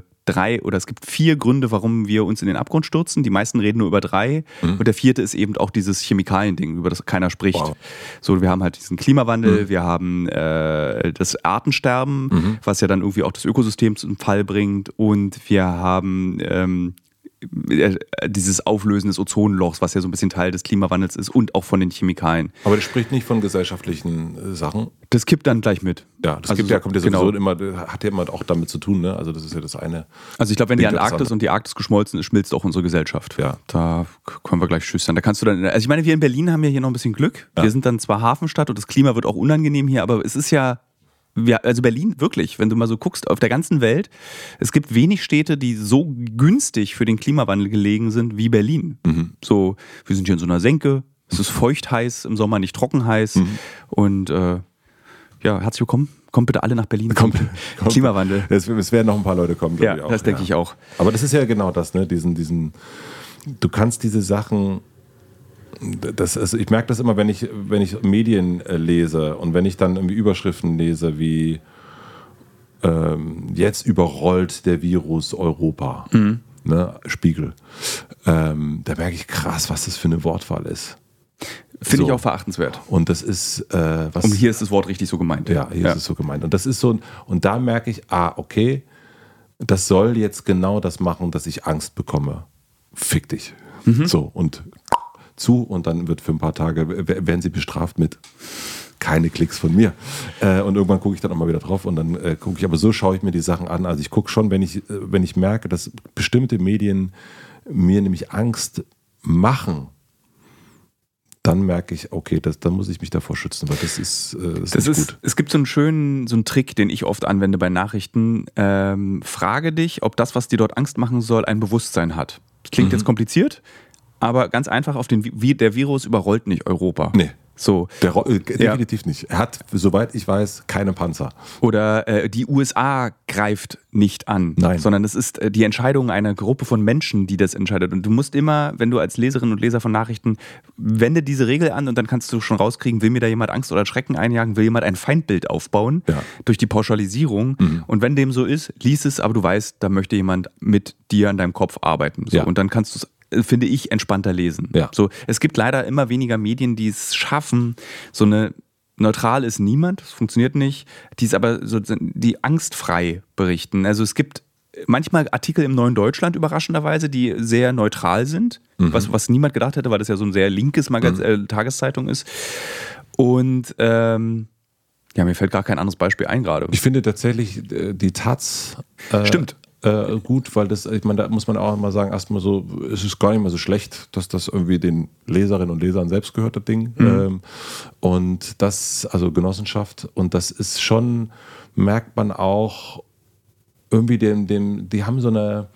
4 Gründe, warum wir uns in den Abgrund stürzen. Die meisten reden nur über 3. Und der 4. ist eben auch dieses Chemikalien-Ding, über das keiner spricht. Wow. So, wir haben halt diesen Klimawandel, wir haben das Artensterben, was ja dann irgendwie auch das Ökosystem zum Fall bringt. Und wir haben dieses Auflösen des Ozonlochs, was ja so ein bisschen Teil des Klimawandels ist und auch von den Chemikalien. Aber das spricht nicht von gesellschaftlichen Sachen? Das kippt dann gleich mit. Ja, das kommt ja sowieso immer, hat ja immer auch damit zu tun, ne? Also das ist ja das eine. Also ich glaube, wenn die Antarktis und die Arktis geschmolzen ist, schmilzt auch unsere Gesellschaft. Ja. Da können wir gleich schüchtern. Da kannst du dann, also ich meine, wir in Berlin haben ja hier noch ein bisschen Glück. Ja. Wir sind dann zwar Hafenstadt und das Klima wird auch unangenehm hier, aber es ist ja, also Berlin, wirklich, wenn du mal so guckst, auf der ganzen Welt, es gibt wenig Städte, die so günstig für den Klimawandel gelegen sind wie Berlin. So, wir sind hier in so einer Senke, es ist feucht heiß, im Sommer nicht trocken heiß und herzlich willkommen. Kommt bitte alle nach Berlin. Kommt. Klimawandel. Es werden noch ein paar Leute kommen. Ja, das denke ich auch. Aber das ist ja genau das, ne? Du kannst diese Sachen, also ich merke das immer, wenn ich Medien lese und wenn ich dann irgendwie Überschriften lese wie jetzt überrollt der Virus Europa, ne? Spiegel. Da merke ich krass, was das für eine Wortwahl ist. Finde ich auch verachtenswert. Und das ist Und hier ist das Wort richtig so gemeint. Ja, hier ist es so gemeint. Und das ist so, und da merke ich, okay, das soll jetzt genau das machen, dass ich Angst bekomme. Fick dich. So, und dann wird für ein paar Tage, werden sie bestraft mit keine Klicks von mir. Und irgendwann gucke ich dann auch mal wieder drauf und dann gucke ich, aber so schaue ich mir die Sachen an. Also ich gucke schon, wenn ich merke, dass bestimmte Medien mir nämlich Angst machen, dann merke ich, okay, dann muss ich mich davor schützen, weil das ist gut. Es gibt so einen Trick, den ich oft anwende bei Nachrichten. Frage dich, ob das, was dir dort Angst machen soll, ein Bewusstsein hat. Das klingt jetzt kompliziert, aber ganz einfach, der Virus überrollt nicht Europa. Nee. So. Definitiv nicht. Er hat, soweit ich weiß, keine Panzer. Oder die USA greift nicht an. Nein. Sondern es ist die Entscheidung einer Gruppe von Menschen, die das entscheidet. Und du musst immer, wenn du als Leserin und Leser von Nachrichten, wende diese Regel an und dann kannst du schon rauskriegen, will mir da jemand Angst oder Schrecken einjagen, will jemand ein Feindbild aufbauen durch die Pauschalisierung. Und wenn dem so ist, lies es, aber du weißt, da möchte jemand mit dir an deinem Kopf arbeiten. So. Und dann kannst du es, finde ich, entspannter lesen. Ja. So, es gibt leider immer weniger Medien, die es schaffen, so eine neutral ist niemand, das funktioniert nicht, die angstfrei berichten. Also es gibt manchmal Artikel im Neuen Deutschland überraschenderweise, die sehr neutral sind, was niemand gedacht hätte, weil das ja so ein sehr linkes Tageszeitung ist. Und mir fällt gar kein anderes Beispiel ein gerade. Ich finde tatsächlich die Taz stimmt. Gut, weil das, ich meine, da muss man auch mal sagen, erstmal so, es ist gar nicht mal so schlecht, dass das irgendwie den Leserinnen und Lesern selbst gehört, das Ding. Und das, also Genossenschaft, und das ist schon, merkt man auch irgendwie die haben so eine,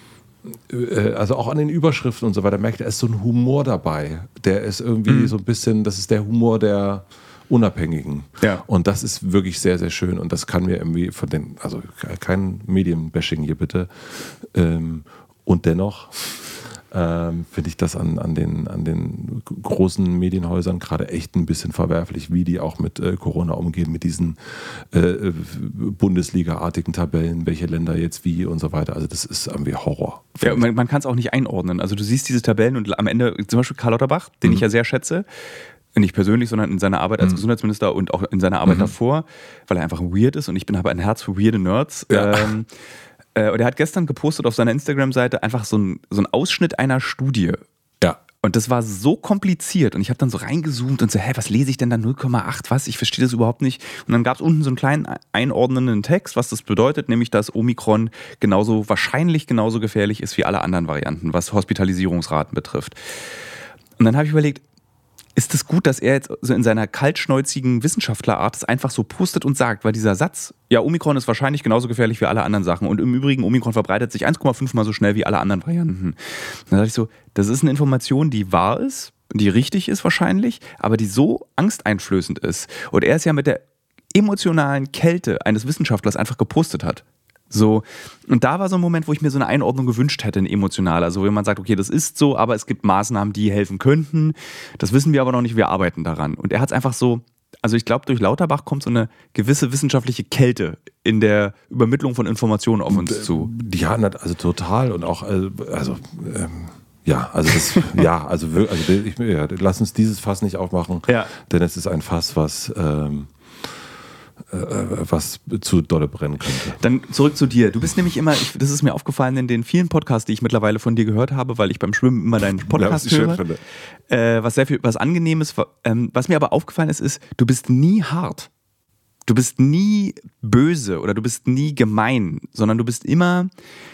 also auch an den Überschriften und so weiter, merkt, da ist so ein Humor dabei. Der ist irgendwie so ein bisschen, das ist der Humor der Unabhängigen. Ja. Und das ist wirklich sehr, sehr schön. Und das kann mir irgendwie also kein Medienbashing hier bitte. Und dennoch finde ich das an den großen Medienhäusern gerade echt ein bisschen verwerflich, wie die auch mit Corona umgehen, mit diesen Bundesliga-artigen Tabellen, welche Länder jetzt wie und so weiter. Also das ist irgendwie Horror. Ja, man kann es auch nicht einordnen. Also du siehst diese Tabellen und am Ende, zum Beispiel Karl Lauterbach, den ich ja sehr schätze, nicht persönlich, sondern in seiner Arbeit als Gesundheitsminister und auch in seiner Arbeit davor, weil er einfach weird ist und ich habe ein Herz für weirde Nerds. Ja. Und er hat gestern gepostet auf seiner Instagram-Seite einfach so ein Ausschnitt einer Studie. Ja. Und das war so kompliziert und ich habe dann so reingezoomt und so, was lese ich denn da 0,8, was? Ich verstehe das überhaupt nicht. Und dann gab es unten so einen kleinen einordnenden Text, was das bedeutet, nämlich dass Omikron wahrscheinlich genauso gefährlich ist wie alle anderen Varianten, was Hospitalisierungsraten betrifft. Und dann habe ich überlegt, ist es gut, dass er jetzt so in seiner kaltschnäuzigen Wissenschaftlerart es einfach so postet und sagt, weil dieser Satz, ja, Omikron ist wahrscheinlich genauso gefährlich wie alle anderen Sachen und im Übrigen, Omikron verbreitet sich 1,5 Mal so schnell wie alle anderen Varianten. Dann dachte ich so, das ist eine Information, die wahr ist, die richtig ist wahrscheinlich, aber die so angsteinflößend ist. Und er es ja mit der emotionalen Kälte eines Wissenschaftlers einfach gepostet hat. So, und da war so ein Moment, wo ich mir so eine Einordnung gewünscht hätte, eine emotionale. Also, wenn man sagt, okay, das ist so, aber es gibt Maßnahmen, die helfen könnten. Das wissen wir aber noch nicht, wir arbeiten daran. Und er hat es einfach so, also ich glaube, durch Lauterbach kommt so eine gewisse wissenschaftliche Kälte in der Übermittlung von Informationen auf uns zu. Ja, also total. Und auch, lass uns dieses Fass nicht aufmachen, denn es ist ein Fass, was zu dolle brennen könnte. Dann zurück zu dir. Du bist nämlich immer, das ist mir aufgefallen in den vielen Podcasts, die ich mittlerweile von dir gehört habe, weil ich beim Schwimmen immer deinen Podcast höre. Was angenehm ist, was mir aber aufgefallen ist, du bist nie hart. Du bist nie böse oder du bist nie gemein, sondern du bist immer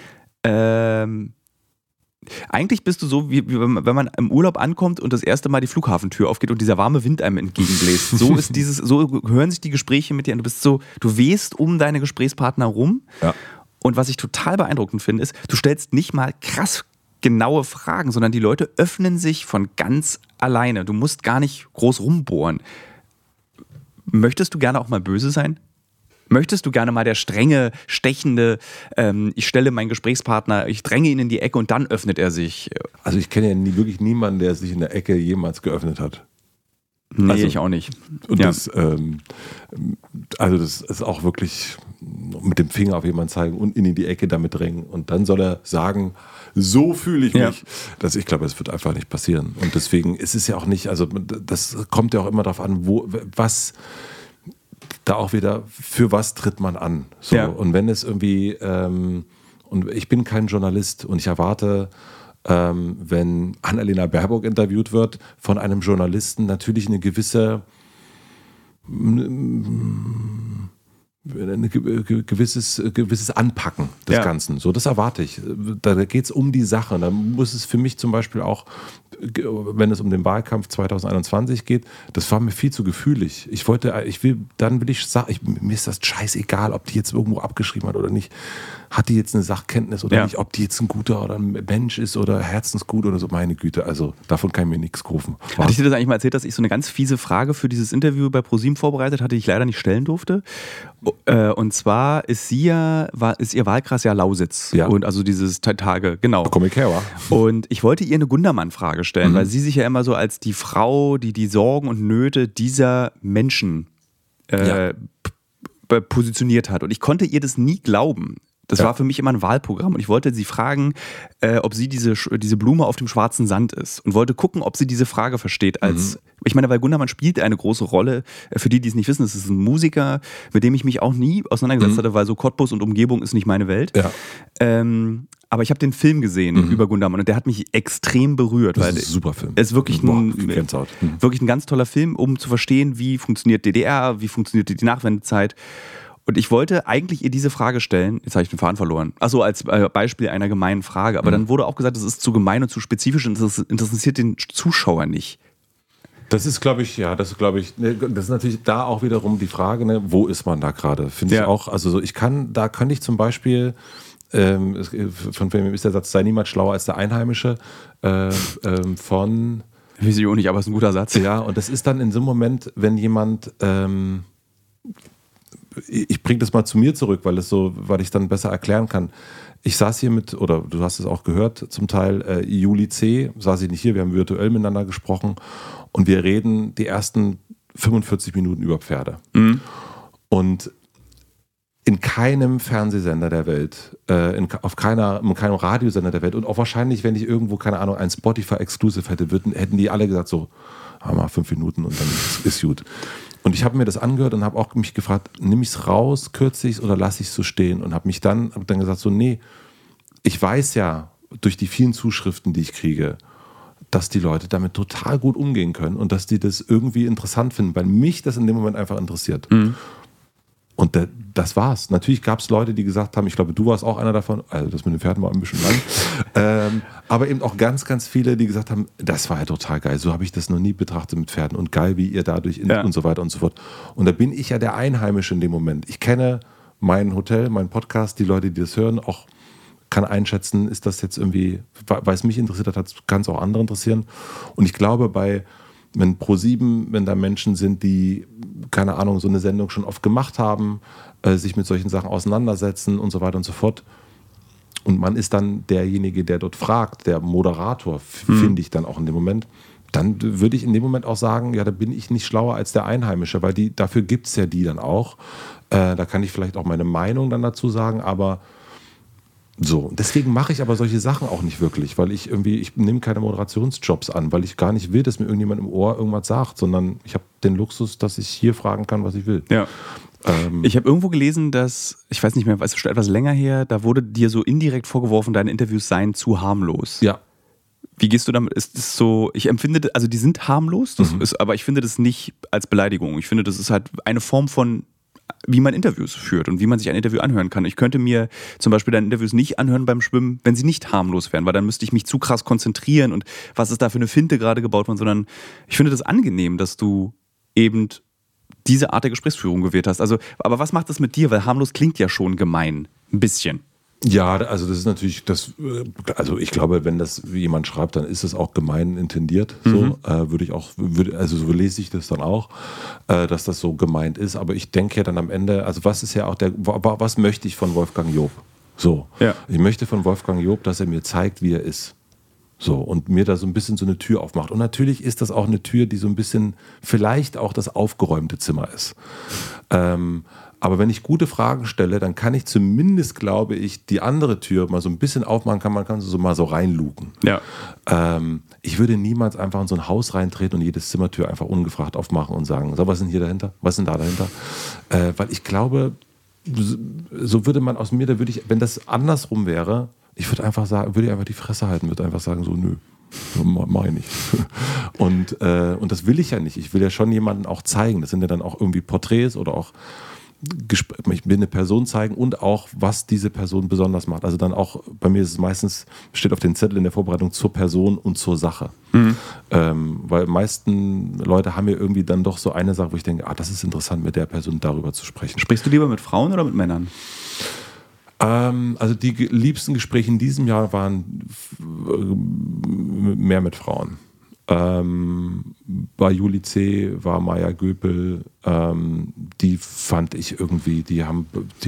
eigentlich bist du so, wie wenn man im Urlaub ankommt und das erste Mal die Flughafentür aufgeht und dieser warme Wind einem entgegenbläst. So hören sich die Gespräche mit dir an. Du wehst um deine Gesprächspartner rum. Ja. Und was ich total beeindruckend finde, ist, du stellst nicht mal krass genaue Fragen, sondern die Leute öffnen sich von ganz alleine. Du musst gar nicht groß rumbohren. Möchtest du gerne auch mal böse sein? Möchtest du gerne mal der strenge, stechende, ich stelle meinen Gesprächspartner, ich dränge ihn in die Ecke und dann öffnet er sich? Also ich kenne ja wirklich niemanden, der sich in der Ecke jemals geöffnet hat. Nee, also, ich auch nicht. Und das ist auch wirklich mit dem Finger auf jemanden zeigen und in die Ecke damit drängen. Und dann soll er sagen, so fühle ich mich. Ich glaube, das wird einfach nicht passieren. Und deswegen ist es ja auch nicht, also das kommt ja auch immer darauf an, was da auch wieder, für was tritt man an? So. Ja. Und wenn es irgendwie, und ich bin kein Journalist und ich erwarte, wenn Annalena Baerbock interviewt wird, von einem Journalisten natürlich eine gewisse ein gewisses Anpacken des Ganzen. So, das erwarte ich. Da geht es um die Sache. Da muss es für mich zum Beispiel auch, wenn es um den Wahlkampf 2021 geht, das war mir viel zu gefühlig. Mir ist das scheißegal, ob die jetzt irgendwo abgeschrieben hat oder nicht. Hat die jetzt eine Sachkenntnis oder nicht, ob die jetzt ein guter oder ein Mensch ist oder herzensgut oder so, meine Güte, also davon kann ich mir nichts kaufen. Hatte ich dir das eigentlich mal erzählt, dass ich so eine ganz fiese Frage für dieses Interview bei ProSieben vorbereitet hatte, die ich leider nicht stellen durfte? Und zwar ist ihr Wahlkreis ja Lausitz. Ja. Und also dieses Tage, genau. Komm ich her, wa? Und ich wollte ihr eine Gundermann-Frage stellen, weil sie sich ja immer so als die Frau, die Sorgen und Nöte dieser Menschen positioniert hat. Und ich konnte ihr das nie glauben. Das war für mich immer ein Wahlprogramm und ich wollte sie fragen, ob sie diese Blume auf dem schwarzen Sand ist und wollte gucken, ob sie diese Frage versteht. Ich meine, weil Gundermann spielt eine große Rolle. Für die es nicht wissen, das ist ein Musiker, mit dem ich mich auch nie auseinandergesetzt hatte, weil so Cottbus und Umgebung ist nicht meine Welt. Ja. Aber ich habe den Film gesehen über Gundermann und der hat mich extrem berührt. Das ist ein super Film. Es ist wirklich wirklich ein ganz toller Film, um zu verstehen, wie funktioniert DDR, wie funktioniert die Nachwendezeit. Und ich wollte eigentlich ihr diese Frage stellen, jetzt habe ich den Faden verloren, achso, als Beispiel einer gemeinen Frage, aber dann wurde auch gesagt, das ist zu gemein und zu spezifisch und das interessiert den Zuschauer nicht. Das ist, glaube ich, das ist natürlich da auch wiederum die Frage, ne, wo ist man da gerade? Finde ich auch, also da könnte ich zum Beispiel, von wem ist der Satz, sei niemand schlauer als der Einheimische, von... Weiß ich auch nicht, aber es ist ein guter Satz. Ja, und das ist dann in so einem Moment, wenn jemand... ich bringe das mal zu mir zurück, weil ich es dann besser erklären kann. Ich saß hier oder du hast es auch gehört, zum Teil Juli C., saß ich nicht hier, wir haben virtuell miteinander gesprochen und wir reden die ersten 45 Minuten über Pferde. Und in keinem Fernsehsender der Welt, in keinem Radiosender der Welt und auch wahrscheinlich, wenn ich irgendwo, keine Ahnung, ein Spotify-Exclusive hätte, hätten die alle gesagt so, mal 5 Minuten und dann ist gut. Und ich habe mir das angehört und habe auch mich gefragt, nimm ich es raus, kürze ich es oder lasse ich es so stehen? Und habe dann gesagt so, nee, ich weiß ja durch die vielen Zuschriften, die ich kriege, dass die Leute damit total gut umgehen können und dass die das irgendwie interessant finden, weil mich das in dem Moment einfach interessiert. Und das war's. Natürlich gab es Leute, die gesagt haben, ich glaube, du warst auch einer davon, also das mit den Pferden war ein bisschen lang, aber eben auch ganz, ganz viele, die gesagt haben, das war ja total geil, so habe ich das noch nie betrachtet mit Pferden und geil, wie ihr dadurch und so weiter und so fort. Und da bin ich ja der Einheimische in dem Moment. Ich kenne mein Hotel, meinen Podcast, die Leute, die das hören, auch kann einschätzen, ist das jetzt irgendwie, weil es mich interessiert hat, kann es auch andere interessieren. Und ich glaube, wenn ProSieben, wenn da Menschen sind, die, keine Ahnung, so eine Sendung schon oft gemacht haben, sich mit solchen Sachen auseinandersetzen und so weiter und so fort. Und man ist dann derjenige, der dort fragt, der Moderator, finde ich dann auch in dem Moment. Dann würde ich in dem Moment auch sagen, ja, da bin ich nicht schlauer als der Einheimische, weil dafür gibt es ja die dann auch. Da kann ich vielleicht auch meine Meinung dann dazu sagen, aber so, deswegen mache ich aber solche Sachen auch nicht wirklich, weil ich nehme keine Moderationsjobs an, weil ich gar nicht will, dass mir irgendjemand im Ohr irgendwas sagt, sondern ich habe den Luxus, dass ich hier fragen kann, was ich will. Ja. Ich habe irgendwo gelesen, dass, ich weiß nicht mehr, es ist schon etwas länger her, da wurde dir so indirekt vorgeworfen, deine Interviews seien zu harmlos. Ja. Wie gehst du damit? Ist das so, ich empfinde, also die sind harmlos, aber ich finde das nicht als Beleidigung. Ich finde, das ist halt eine Form von, wie man Interviews führt und wie man sich ein Interview anhören kann. Ich könnte mir zum Beispiel deine Interviews nicht anhören beim Schwimmen, wenn sie nicht harmlos wären, weil dann müsste ich mich zu krass konzentrieren und was ist da für eine Finte gerade gebaut worden, sondern ich finde das angenehm, dass du eben diese Art der Gesprächsführung gewählt hast. Also, aber was macht das mit dir? Weil harmlos klingt ja schon gemein. Ein bisschen. Ja, also das ist natürlich, also ich glaube, wenn das jemand schreibt, dann ist es auch gemein intendiert. So so lese ich das dann auch, dass das so gemeint ist. Aber ich denke ja dann am Ende, also was ist ja auch was möchte ich von Wolfgang Job? So, ja. Ich möchte von Wolfgang Job, dass er mir zeigt, wie er ist. So, und mir da so ein bisschen so eine Tür aufmacht. Und natürlich ist das auch eine Tür, die so ein bisschen vielleicht auch das aufgeräumte Zimmer ist. Aber wenn ich gute Fragen stelle, dann kann ich zumindest, glaube ich, die andere Tür mal so ein bisschen aufmachen, man kann so mal so reinluken. Ja. Ich würde niemals einfach in so ein Haus reintreten und jede Zimmertür einfach ungefragt aufmachen und sagen, so, was ist denn hier dahinter? Was ist denn da dahinter? Weil ich glaube, so würde man aus mir, wenn das andersrum wäre, ich würde einfach die Fresse halten, würde einfach sagen, so, nö. Mach ich nicht. Und das will ich ja nicht. Ich will ja schon jemanden auch zeigen. Das sind ja dann auch irgendwie Porträts oder auch ich will eine Person zeigen und auch, was diese Person besonders macht. Also dann auch, bei mir ist es meistens, steht auf den Zettel in der Vorbereitung zur Person und zur Sache. Weil meisten Leute haben ja irgendwie dann doch so eine Sache, wo ich denke, das ist interessant, mit der Person darüber zu sprechen. Sprichst du lieber mit Frauen oder mit Männern? Also die liebsten Gespräche in diesem Jahr waren mehr mit Frauen. Bei Juli C., war Maya Göpel, die fand ich irgendwie, die haben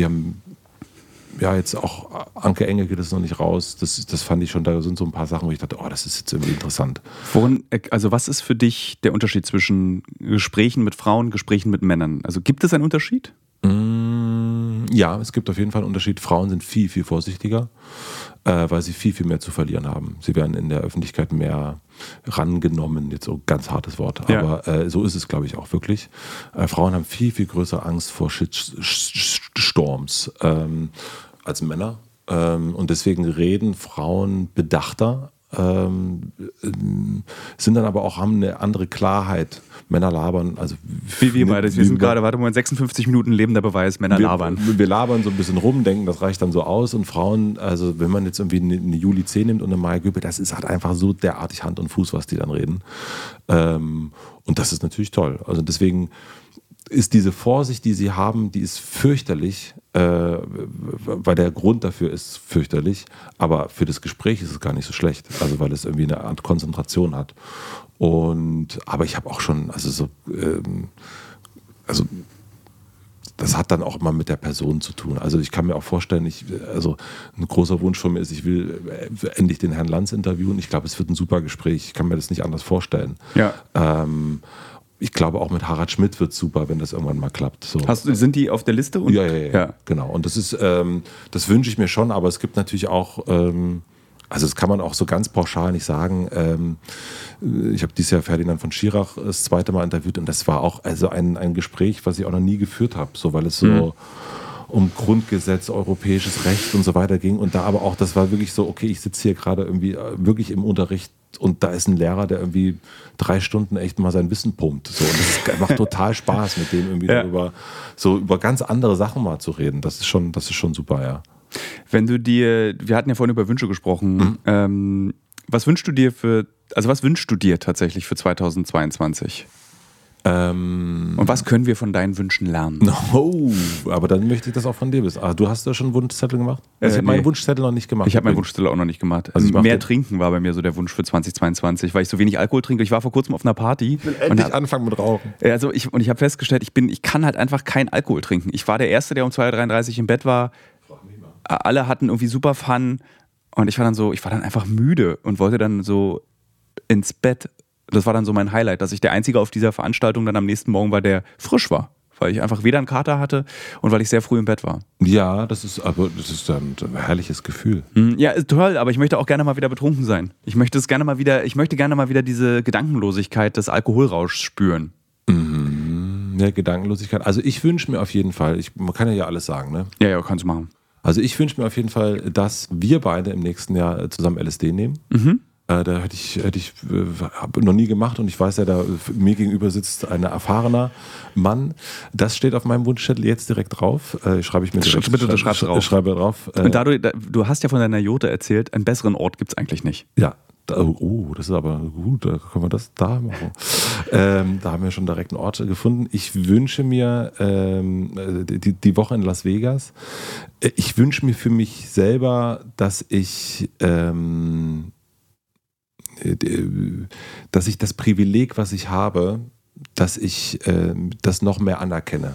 ja jetzt auch Anke Engelke, das ist noch nicht raus, das fand ich schon, da sind so ein paar Sachen, wo ich dachte, das ist jetzt irgendwie interessant. Also was ist für dich der Unterschied zwischen Gesprächen mit Frauen, Gesprächen mit Männern? Also gibt es einen Unterschied? Ja, es gibt auf jeden Fall einen Unterschied. Frauen sind viel, viel vorsichtiger, weil sie viel, viel mehr zu verlieren haben. Sie werden in der Öffentlichkeit mehr rangenommen, jetzt so ganz hartes Wort, aber so ist es, glaube ich, auch wirklich. Frauen haben viel, viel größere Angst vor Shitstorms als Männer und deswegen reden Frauen bedachter, sind dann aber auch, haben eine andere Klarheit. Männer labern, also wie wir beide. Wir sind gerade, 56 Minuten lebender Beweis, Männer labern. Wir labern so ein bisschen rum, denken, das reicht dann so aus und Frauen, also wenn man jetzt irgendwie eine Juli C. nimmt und eine Maya Göpel, das ist halt einfach so derartig Hand und Fuß, was die dann reden. Und das ist natürlich toll. Also deswegen ist diese Vorsicht, die sie haben, die ist fürchterlich, weil der Grund dafür ist fürchterlich, aber für das Gespräch ist es gar nicht so schlecht, also weil es irgendwie eine Art Konzentration hat. Aber ich habe auch schon, also das hat dann auch immer mit der Person zu tun. Also ich kann mir auch vorstellen, ein großer Wunsch von mir ist, ich will endlich den Herrn Lanz interviewen. Ich glaube, es wird ein super Gespräch. Ich kann mir das nicht anders vorstellen. Ja. Ich glaube, auch mit Harald Schmidt wird es super, wenn das irgendwann mal klappt. So. Sind die auf der Liste? Ja, genau. Und das ist, das wünsche ich mir schon, aber es gibt natürlich auch, also das kann man auch so ganz pauschal nicht sagen. Ich habe dieses Jahr Ferdinand von Schirach das zweite Mal interviewt und das war auch also ein Gespräch, was ich auch noch nie geführt habe, so weil es so um Grundgesetz, europäisches Recht und so weiter ging und da aber auch, das war wirklich so, okay, ich sitze hier gerade irgendwie wirklich im Unterricht und da ist ein Lehrer, der irgendwie 3 Stunden echt mal sein Wissen pumpt. So. Und das macht total Spaß, mit dem irgendwie über ganz andere Sachen mal zu reden. Das ist schon super, ja. Wir hatten ja vorhin über Wünsche gesprochen. Was wünschst du dir tatsächlich für 2022? Und was können wir von deinen Wünschen lernen? Oh, aber dann möchte ich das auch von dir wissen. Du hast ja schon einen Wunschzettel gemacht? Ich habe meinen Wunschzettel noch nicht gemacht. Ich habe meinen Wunschzettel auch noch nicht gemacht. Also mehr trinken war bei mir so der Wunsch für 2022, weil ich so wenig Alkohol trinke. Ich war vor kurzem auf einer Party. Ich will endlich anfangen mit Rauchen. Also ich habe festgestellt, ich kann halt einfach keinen Alkohol trinken. Ich war der Erste, der um 2:33 Uhr im Bett war. Alle hatten irgendwie super Fun und ich war dann einfach müde und wollte dann so ins Bett. Das war dann so mein Highlight, dass ich der Einzige auf dieser Veranstaltung dann am nächsten Morgen war, der frisch war. Weil ich einfach weder einen Kater hatte und weil ich sehr früh im Bett war. Ja, das ist dann ein herrliches Gefühl. Ja, ist toll, aber ich möchte auch gerne mal wieder betrunken sein. Ich möchte gerne mal wieder diese Gedankenlosigkeit des Alkoholrauschs spüren. Ja, Gedankenlosigkeit. Also ich wünsche mir auf jeden Fall, man kann ja alles sagen, ne? Ja, kannst du machen. Also ich wünsche mir auf jeden Fall, dass wir beide im nächsten Jahr zusammen LSD nehmen. Da hätte ich noch nie gemacht und ich weiß ja, da mir gegenüber sitzt ein erfahrener Mann. Das steht auf meinem Wunschzettel jetzt direkt drauf. Schreibe ich mir direkt. Bitte, schreib's drauf. Schreibe drauf. Und du hast ja von deiner Jote erzählt, einen besseren Ort gibt es eigentlich nicht. Ja. Das ist aber gut, da können wir das da machen. Da haben wir schon direkt einen Ort gefunden. Ich wünsche mir die Woche in Las Vegas. Ich wünsche mir für mich selber, dass ich das Privileg, was ich habe, dass ich das noch mehr anerkenne.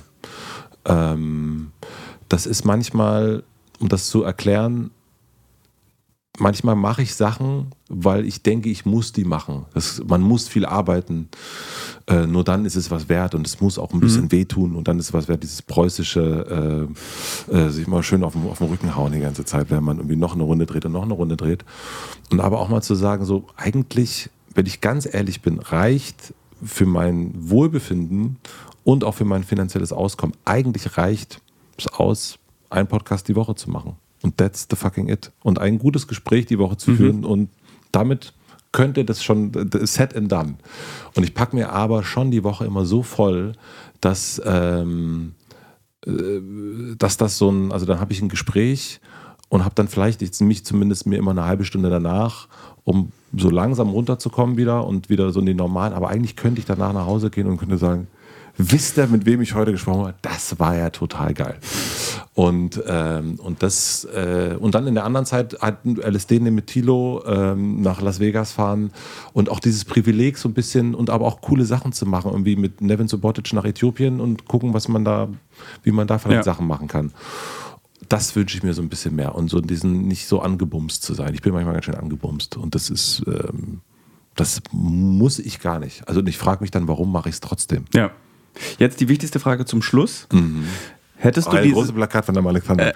Das ist manchmal, um das zu erklären, manchmal mache ich Sachen, weil ich denke, ich muss die machen. Man muss viel arbeiten, nur dann ist es was wert und es muss auch ein bisschen wehtun und dann ist es was wert, dieses preußische sich mal schön auf den Rücken hauen die ganze Zeit, wenn man irgendwie noch eine Runde dreht und noch eine Runde dreht. Und aber auch mal zu sagen, so eigentlich, wenn ich ganz ehrlich bin, reicht für mein Wohlbefinden und auch für mein finanzielles Auskommen, eigentlich reicht es aus, einen Podcast die Woche zu machen. Und that's the fucking it. Und ein gutes Gespräch die Woche zu führen und damit könnte das schon set and done. Und ich packe mir aber schon die Woche immer so voll, dass dass das so ein, also dann habe ich ein Gespräch und habe dann vielleicht mich zumindest mir immer eine halbe Stunde danach, um so langsam runterzukommen wieder und wieder so in den normalen, aber eigentlich könnte ich danach nach Hause gehen und könnte sagen, wisst ihr, mit wem ich heute gesprochen habe? Das war ja total geil. Und dann in der anderen Zeit halt LSD mit Thilo nach Las Vegas fahren und auch dieses Privileg so ein bisschen und aber auch coole Sachen zu machen, irgendwie mit Nevin Subotic nach Äthiopien und gucken, wie man da vielleicht Sachen machen kann. Das wünsche ich mir so ein bisschen mehr und so diesen nicht so angebumst zu sein. Ich bin manchmal ganz schön angebumst und das ist, das muss ich gar nicht. Also ich frage mich dann, warum mache ich es trotzdem? Ja. Jetzt die wichtigste Frage zum Schluss. Hättest du ein großes Plakat von dem Alexander.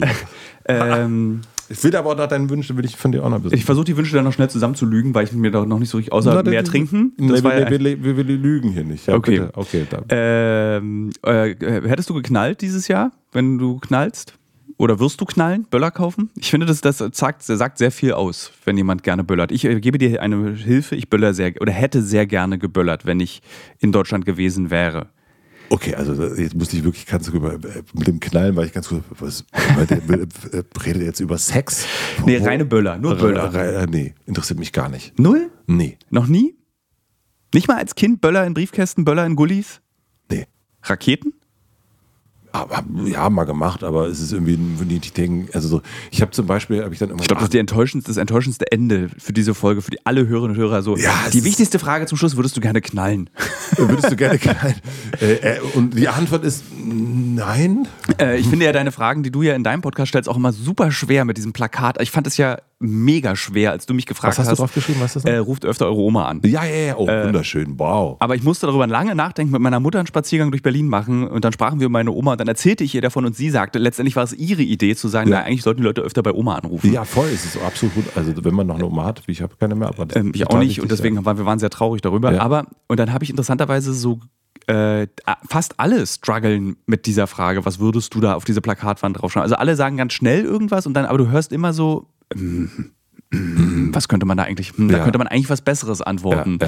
Ich will aber auch nach deinen Wünschen, will ich von dir auch noch ein bisschen. Ich versuche die Wünsche dann noch schnell zusammenzulügen, weil ich mir da noch nicht so richtig außer mehr trinken. Wir lügen hier nicht. Ja, okay. Bitte. Okay, hättest du geknallt dieses Jahr, wenn du knallst? Oder wirst du knallen, Böller kaufen? Ich finde, das sagt sehr viel aus, wenn jemand gerne böllert. Ich gebe dir eine Hilfe, ich hätte sehr gerne geböllert, wenn ich in Deutschland gewesen wäre. Okay, also jetzt musste ich wirklich ganz mit dem Knallen, weil ich ganz kurz, redet jetzt über Sex? Nee, reine Böller, nur Böller. Nee, interessiert mich gar nicht. Null? Nee. Noch nie? Nicht mal als Kind Böller in Briefkästen, Böller in Gullis? Nee. Raketen? Aber, ja, mal gemacht, aber es ist irgendwie nicht Ding. Also so, ich habe zum Beispiel, ich glaube, das ist das enttäuschendste Ende für diese Folge, für alle Hörerinnen und Hörer. So, ja, die wichtigste Frage zum Schluss: Würdest du gerne knallen? Würdest du gerne knallen? Und die Antwort ist nein. Ich finde ja deine Fragen, die du ja in deinem Podcast stellst, auch immer super schwer mit diesem Plakat. Ich fand es ja mega schwer, als du mich gefragt hast. Was hast du drauf geschrieben? Was ist das? Ruft öfter eure Oma an. Ja. Oh, wunderschön. Wow. Aber ich musste darüber lange nachdenken, mit meiner Mutter einen Spaziergang durch Berlin machen und dann sprachen wir über meine Oma und dann erzählte ich ihr davon und sie sagte, letztendlich war es ihre Idee zu sagen, na, eigentlich sollten die Leute öfter bei Oma anrufen. Ja, voll. Es ist so absolut gut. Also wenn man noch eine Oma hat, ich habe keine mehr. Aber ich auch nicht und deswegen wir waren sehr traurig darüber. Ja. Aber und dann habe ich interessanterweise so fast alle strugglen mit dieser Frage, was würdest du da auf diese Plakatwand draufschreiben? Also alle sagen ganz schnell irgendwas und dann, aber du hörst immer so, was könnte man da eigentlich, da könnte man eigentlich was Besseres antworten.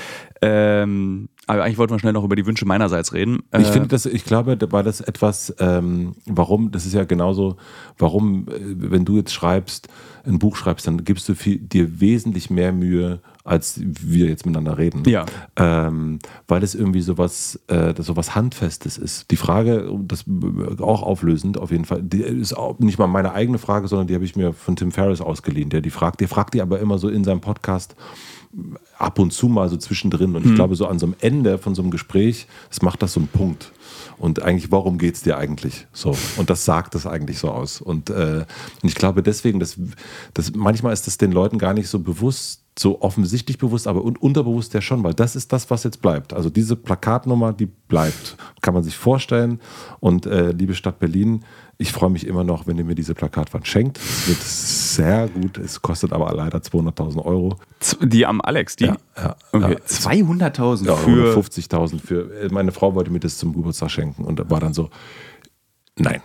Aber eigentlich wollten wir schnell noch über die Wünsche meinerseits reden. Ich glaube, weil das etwas, warum, das ist ja genauso, warum, wenn du jetzt ein Buch schreibst, dann gibst du dir wesentlich mehr Mühe, als wir jetzt miteinander reden. Ja. Weil es irgendwie sowas Handfestes ist. Die Frage, das auch auflösend auf jeden Fall, die ist auch nicht mal meine eigene Frage, sondern die habe ich mir von Tim Ferriss ausgeliehen. Der fragt die aber immer so in seinem Podcast ab und zu mal so zwischendrin. Und ich glaube, so an so einem Ende von so einem Gespräch, das macht das so einen Punkt. Und eigentlich, warum geht es dir eigentlich so? Und das sagt das eigentlich so aus. Und ich glaube deswegen, dass manchmal ist das den Leuten gar nicht so bewusst, so offensichtlich bewusst, aber unterbewusst ja schon, weil das ist das, was jetzt bleibt. Also diese Plakatnummer, die bleibt. Kann man sich vorstellen. Und liebe Stadt Berlin, ich freue mich immer noch, wenn ihr mir diese Plakatwand schenkt. Es wird sehr gut. Es kostet aber leider 200.000 Euro. Die am Alex, die? Ja. Okay. 200.000 ja, für 50.000 für. Meine Frau wollte mir das zum Geburtstag schenken und war dann so, nein.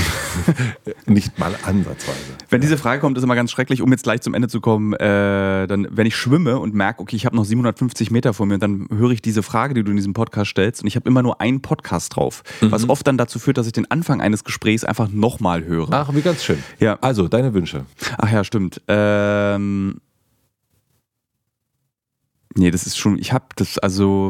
Nicht mal ansatzweise. Wenn diese Frage kommt, ist immer ganz schrecklich, um jetzt gleich zum Ende zu kommen, dann, wenn ich schwimme und merke, okay, ich habe noch 750 Meter vor mir und dann höre ich diese Frage, die du in diesem Podcast stellst und ich habe immer nur einen Podcast drauf, was oft dann dazu führt, dass ich den Anfang eines Gesprächs einfach nochmal höre. Ach, wie ganz schön. Ja. Also, deine Wünsche. Ach ja, stimmt. Nee, das ist schon, ich habe das, also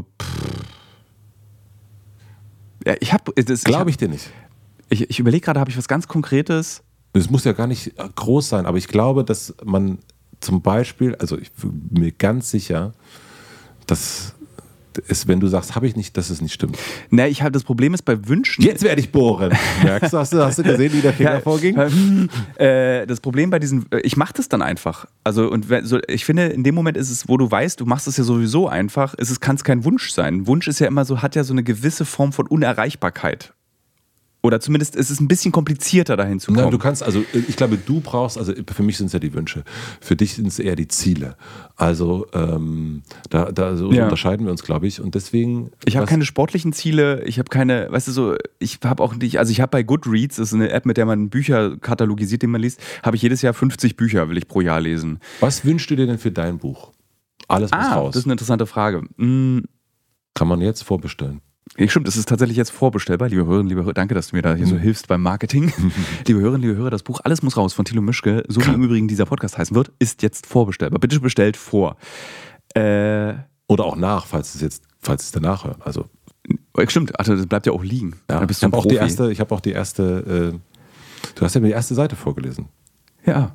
ich habe das... Glaube ich dir nicht. Ich überlege gerade, habe ich was ganz Konkretes? Es muss ja gar nicht groß sein, aber ich glaube, dass man zum Beispiel, also ich bin mir ganz sicher, dass es, wenn du sagst, habe ich nicht, dass es nicht stimmt. Ne, das Problem ist bei Wünschen. Jetzt werde ich bohren. Merkst du, hast du gesehen, wie der Finger vorging? Das Problem bei diesen, ich mache das dann einfach. Also, ich finde, in dem Moment ist es, wo du weißt, du machst es ja sowieso einfach, kann es kein Wunsch sein. Wunsch ist ja immer so, hat ja so eine gewisse Form von Unerreichbarkeit. Oder zumindest ist es ein bisschen komplizierter, dahin zu kommen. Ja, du kannst, also ich glaube, du brauchst, also für mich sind es ja die Wünsche, für dich sind es eher die Ziele. Also so unterscheiden wir uns, glaube ich. Und deswegen. Ich habe keine sportlichen Ziele, ich habe keine, weißt du so, ich habe auch nicht, also ich habe bei Goodreads, das ist eine App, mit der man Bücher katalogisiert, die man liest, habe ich jedes Jahr 50 Bücher, will ich pro Jahr lesen. Was wünschst du dir denn für dein Buch? Alles muss raus. Das ist eine interessante Frage. Kann man jetzt vorbestellen. Stimmt, es ist tatsächlich jetzt vorbestellbar. Liebe Hörerinnen, liebe Hörer, danke, dass du mir da hier so hilfst beim Marketing. Liebe Hörerinnen, liebe Hörer, das Buch Alles muss raus von Thilo Mischke, so wie im Übrigen dieser Podcast heißen wird, ist jetzt vorbestellbar. Bitte bestellt vor. Oder auch nach, falls es danach hört. Also stimmt, also das bleibt ja auch liegen. Ja, da bist du ein Profi. Ich habe auch die erste, du hast ja mir die erste Seite vorgelesen. Ja.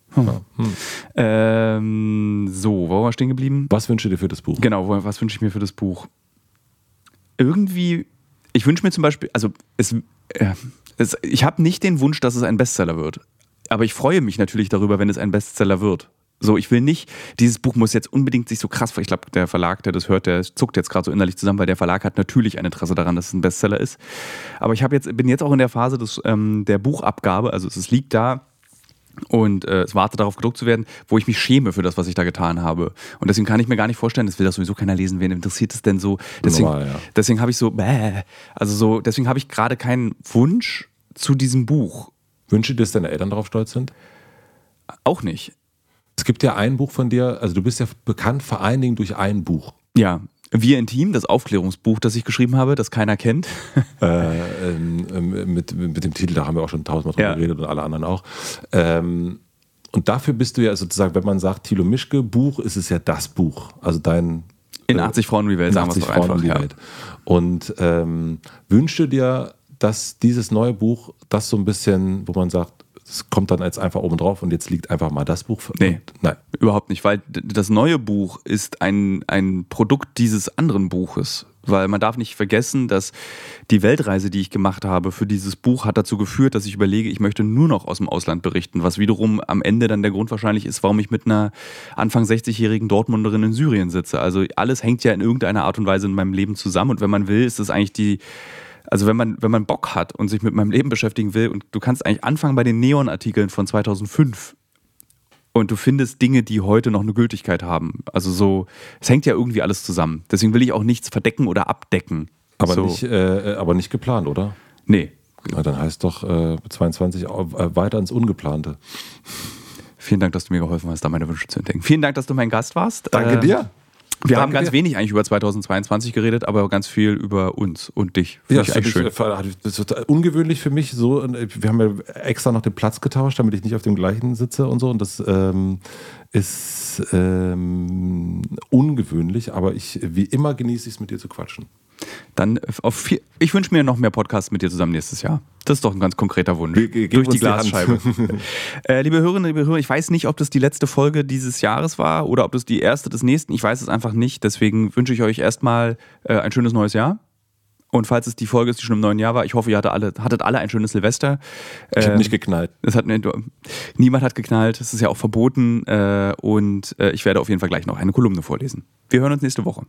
So, wo waren wir stehen geblieben? Was wünschst du dir für das Buch? Genau, was wünsche ich mir für das Buch? Irgendwie, ich wünsche mir zum Beispiel, also ich habe nicht den Wunsch, dass es ein Bestseller wird. Aber ich freue mich natürlich darüber, wenn es ein Bestseller wird. So, ich will nicht, dieses Buch muss jetzt unbedingt sich so krass, weil ich glaube, der Verlag, der das hört, der zuckt jetzt gerade so innerlich zusammen, weil der Verlag hat natürlich ein Interesse daran, dass es ein Bestseller ist. Aber ich bin jetzt auch in der Phase der Buchabgabe, also es liegt da und es wartet darauf, gedruckt zu werden, wo ich mich schäme für das, was ich da getan habe. Und deswegen kann ich mir gar nicht vorstellen, das will das sowieso keiner lesen, wen interessiert es denn so? Deswegen habe ich deswegen habe ich gerade keinen Wunsch zu diesem Buch. Wünsche dir, dass deine Eltern darauf stolz sind? Auch nicht. Es gibt ja ein Buch von dir, also du bist ja bekannt vor allen Dingen durch ein Buch. Ja, Wir Intim, das Aufklärungsbuch, das ich geschrieben habe, das keiner kennt. Mit dem Titel, da haben wir auch schon 1000-mal drüber geredet und alle anderen auch. Und dafür bist du ja sozusagen, wenn man sagt Thilo Mischke Buch, ist es ja das Buch. Also dein... In 80 Frauen um die Welt, sagen wir es doch einfach. Ja. Und wünschst du dir, dass dieses neue Buch, das so ein bisschen, wo man sagt, es kommt dann jetzt einfach oben drauf und jetzt liegt einfach mal das Buch. Nee, nein, überhaupt nicht, weil das neue Buch ist ein Produkt dieses anderen Buches. Weil man darf nicht vergessen, dass die Weltreise, die ich gemacht habe für dieses Buch, hat dazu geführt, dass ich überlege, ich möchte nur noch aus dem Ausland berichten, was wiederum am Ende dann der Grund wahrscheinlich ist, warum ich mit einer Anfang 60-jährigen Dortmunderin in Syrien sitze. Also alles hängt ja in irgendeiner Art und Weise in meinem Leben zusammen und wenn man will, ist es eigentlich also wenn man Bock hat und sich mit meinem Leben beschäftigen will und du kannst eigentlich anfangen bei den Neon-Artikeln von 2005 und du findest Dinge, die heute noch eine Gültigkeit haben. Also so, es hängt ja irgendwie alles zusammen. Deswegen will ich auch nichts verdecken oder abdecken. Aber nicht geplant, oder? Nee. Na, dann heißt doch 22 weiter ins Ungeplante. Vielen Dank, dass du mir geholfen hast, da meine Wünsche zu entdecken. Vielen Dank, dass du mein Gast warst. Danke dir. Wir haben ganz wenig eigentlich über 2022 geredet, aber ganz viel über uns und dich. Das ist ungewöhnlich für mich. So, wir haben ja extra noch den Platz getauscht, damit ich nicht auf dem gleichen sitze und so. Und das ist ungewöhnlich, aber wie immer genieße ich es, mit dir zu quatschen. Dann ich wünsche mir noch mehr Podcasts mit dir zusammen nächstes Jahr. Das ist doch ein ganz konkreter Wunsch. Durch die Glasscheibe. Liebe Hörerinnen, liebe Hörer, ich weiß nicht, ob das die letzte Folge dieses Jahres war oder ob das die erste des nächsten. Ich weiß es einfach nicht. Deswegen wünsche ich euch erstmal ein schönes neues Jahr. Und falls es die Folge ist, die schon im neuen Jahr war, ich hoffe, ihr hattet alle ein schönes Silvester. Ich habe nicht geknallt. Niemand hat geknallt. Es ist ja auch verboten. Und ich werde auf jeden Fall gleich noch eine Kolumne vorlesen. Wir hören uns nächste Woche.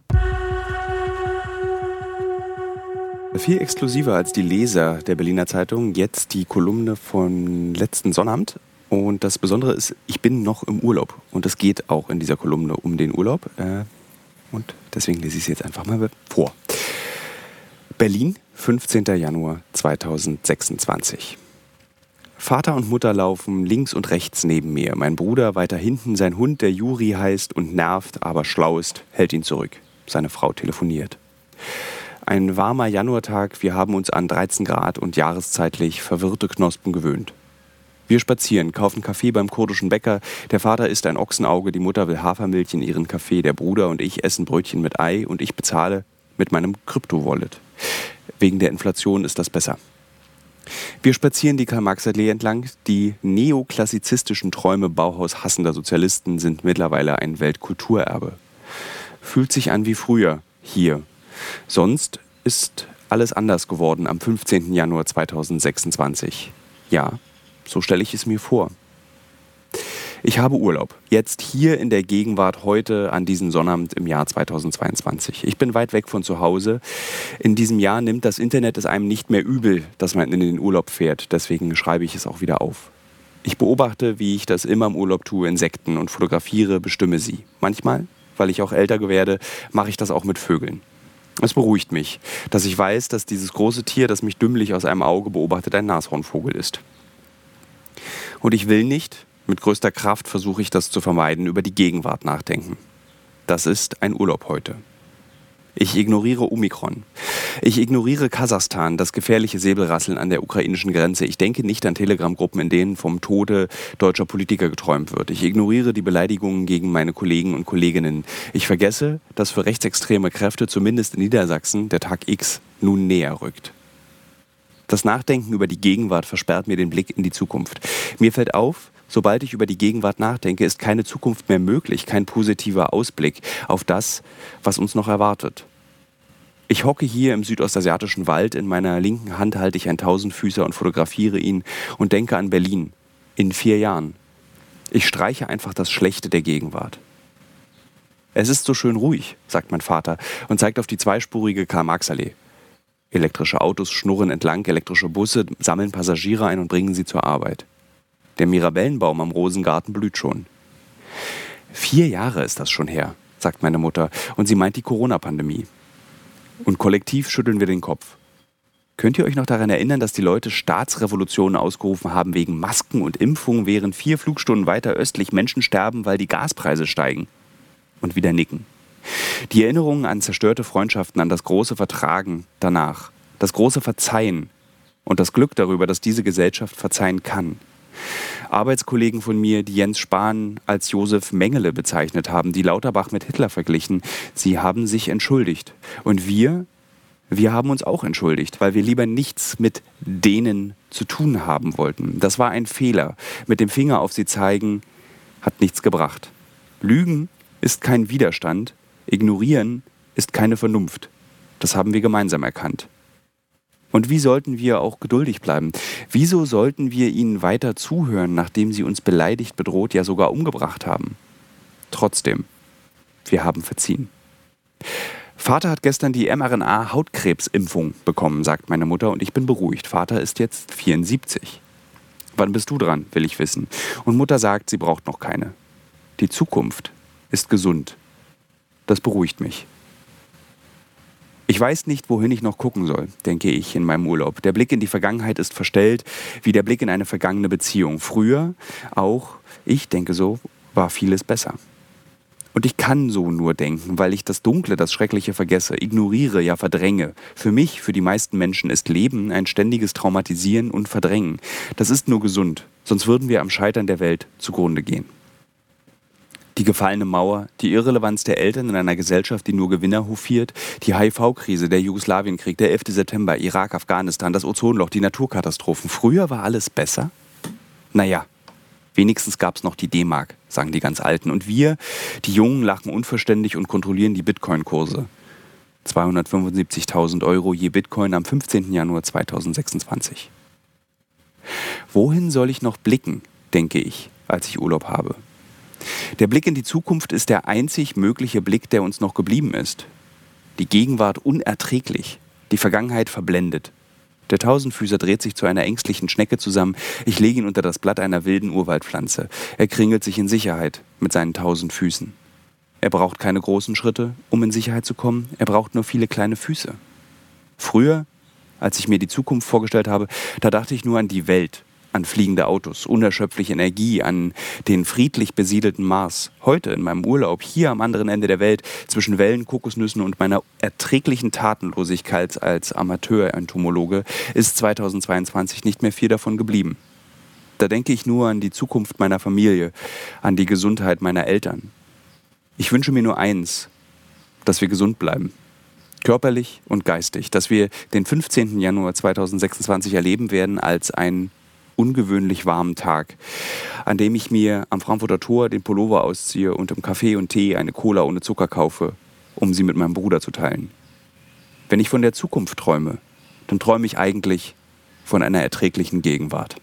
Viel exklusiver als die Leser der Berliner Zeitung, jetzt die Kolumne von letzten Sonnabend. Und das Besondere ist, ich bin noch im Urlaub. Und es geht auch in dieser Kolumne um den Urlaub. Und deswegen lese ich es jetzt einfach mal vor. Berlin, 15. Januar 2026. Vater und Mutter laufen links und rechts neben mir. Mein Bruder weiter hinten, sein Hund, der Juri heißt und nervt, aber schlau ist, hält ihn zurück. Seine Frau telefoniert. Ein warmer Januartag, wir haben uns an 13 Grad und jahreszeitlich verwirrte Knospen gewöhnt. Wir spazieren, kaufen Kaffee beim kurdischen Bäcker, der Vater isst ein Ochsenauge, die Mutter will Hafermilch in ihren Kaffee, der Bruder und ich essen Brötchen mit Ei und ich bezahle mit meinem Krypto-Wallet. Wegen der Inflation ist das besser. Wir spazieren die Karl-Marx-Allee entlang, die neoklassizistischen Träume bauhaushassender Sozialisten sind mittlerweile ein Weltkulturerbe. Fühlt sich an wie früher, hier. Sonst ist alles anders geworden am 15. Januar 2026. Ja, so stelle ich es mir vor. Ich habe Urlaub, jetzt hier in der Gegenwart heute an diesem Sonnabend im Jahr 2022. Ich bin weit weg von zu Hause. In diesem Jahr nimmt das Internet es einem nicht mehr übel, dass man in den Urlaub fährt. Deswegen schreibe ich es auch wieder auf. Ich beobachte, wie ich das immer im Urlaub tue, Insekten und fotografiere, bestimme sie. Manchmal, weil ich auch älter werde, mache ich das auch mit Vögeln. Es beruhigt mich, dass ich weiß, dass dieses große Tier, das mich dümmlich aus einem Auge beobachtet, ein Nashornvogel ist. Und ich will nicht, mit größter Kraft versuche ich das zu vermeiden, über die Gegenwart nachdenken. Das ist ein Urlaub heute. Ich ignoriere Omikron. Ich ignoriere Kasachstan, das gefährliche Säbelrasseln an der ukrainischen Grenze. Ich denke nicht an Telegram-Gruppen, in denen vom Tode deutscher Politiker geträumt wird. Ich ignoriere die Beleidigungen gegen meine Kollegen und Kolleginnen. Ich vergesse, dass für rechtsextreme Kräfte, zumindest in Niedersachsen, der Tag X nun näher rückt. Das Nachdenken über die Gegenwart versperrt mir den Blick in die Zukunft. Mir fällt auf, sobald ich über die Gegenwart nachdenke, ist keine Zukunft mehr möglich, kein positiver Ausblick auf das, was uns noch erwartet. Ich hocke hier im südostasiatischen Wald, in meiner linken Hand halte ich einen Tausendfüßer und fotografiere ihn und denke an Berlin in 4 Jahren. Ich streiche einfach das Schlechte der Gegenwart. Es ist so schön ruhig, sagt mein Vater und zeigt auf die zweispurige Karl-Marx-Allee. Elektrische Autos schnurren entlang, elektrische Busse sammeln Passagiere ein und bringen sie zur Arbeit. Der Mirabellenbaum am Rosengarten blüht schon. 4 Jahre ist das schon her, sagt meine Mutter, und sie meint die Corona-Pandemie. Und kollektiv schütteln wir den Kopf. Könnt ihr euch noch daran erinnern, dass die Leute Staatsrevolutionen ausgerufen haben wegen Masken und Impfungen, während 4 Flugstunden weiter östlich Menschen sterben, weil die Gaspreise steigen? Und wieder nicken. Die Erinnerungen an zerstörte Freundschaften, an das große Vertragen danach, das große Verzeihen und das Glück darüber, dass diese Gesellschaft verzeihen kann. Arbeitskollegen von mir, die Jens Spahn als Josef Mengele bezeichnet haben, die Lauterbach mit Hitler verglichen, sie haben sich entschuldigt. Und wir haben uns auch entschuldigt, weil wir lieber nichts mit denen zu tun haben wollten. Das war ein Fehler. Mit dem Finger auf sie zeigen, hat nichts gebracht. Lügen ist kein Widerstand, ignorieren ist keine Vernunft. Das haben wir gemeinsam erkannt. Und wie sollten wir auch geduldig bleiben? Wieso sollten wir ihnen weiter zuhören, nachdem sie uns beleidigt, bedroht, ja sogar umgebracht haben? Trotzdem, wir haben verziehen. Vater hat gestern die mRNA-Hautkrebsimpfung bekommen, sagt meine Mutter, und ich bin beruhigt. Vater ist jetzt 74. Wann bist du dran, will ich wissen. Und Mutter sagt, sie braucht noch keine. Die Zukunft ist gesund. Das beruhigt mich. Ich weiß nicht, wohin ich noch gucken soll, denke ich in meinem Urlaub. Der Blick in die Vergangenheit ist verstellt, wie der Blick in eine vergangene Beziehung. Früher, auch ich denke so, war vieles besser. Und ich kann so nur denken, weil ich das Dunkle, das Schreckliche vergesse, ignoriere, ja verdränge. Für mich, für die meisten Menschen ist Leben ein ständiges Traumatisieren und Verdrängen. Das ist nur gesund, sonst würden wir am Scheitern der Welt zugrunde gehen. Die gefallene Mauer, die Irrelevanz der Eltern in einer Gesellschaft, die nur Gewinner hofiert, die HIV-Krise, der Jugoslawienkrieg, der 11. September, Irak, Afghanistan, das Ozonloch, die Naturkatastrophen. Früher war alles besser? Naja, wenigstens gab es noch die D-Mark, sagen die ganz Alten. Und wir, die Jungen, lachen unverständlich und kontrollieren die Bitcoin-Kurse. 275.000 € je Bitcoin am 15. Januar 2026. Wohin soll ich noch blicken, denke ich, als ich Urlaub habe? Der Blick in die Zukunft ist der einzig mögliche Blick, der uns noch geblieben ist. Die Gegenwart unerträglich, die Vergangenheit verblendet. Der Tausendfüßer dreht sich zu einer ängstlichen Schnecke zusammen. Ich lege ihn unter das Blatt einer wilden Urwaldpflanze. Er kringelt sich in Sicherheit mit seinen 1000 Füßen. Er braucht keine großen Schritte, um in Sicherheit zu kommen. Er braucht nur viele kleine Füße. Früher, als ich mir die Zukunft vorgestellt habe, da dachte ich nur an die Welt. An fliegende Autos, unerschöpfliche Energie, an den friedlich besiedelten Mars. Heute in meinem Urlaub, hier am anderen Ende der Welt, zwischen Wellen, Kokosnüssen und meiner erträglichen Tatenlosigkeit als Amateur-Entomologe, ist 2022 nicht mehr viel davon geblieben. Da denke ich nur an die Zukunft meiner Familie, an die Gesundheit meiner Eltern. Ich wünsche mir nur eins, dass wir gesund bleiben. Körperlich und geistig. Dass wir den 15. Januar 2026 erleben werden als ein ungewöhnlich warmen Tag, an dem ich mir am Frankfurter Tor den Pullover ausziehe und im Kaffee und Tee eine Cola ohne Zucker kaufe, um sie mit meinem Bruder zu teilen. Wenn ich von der Zukunft träume, dann träume ich eigentlich von einer erträglichen Gegenwart.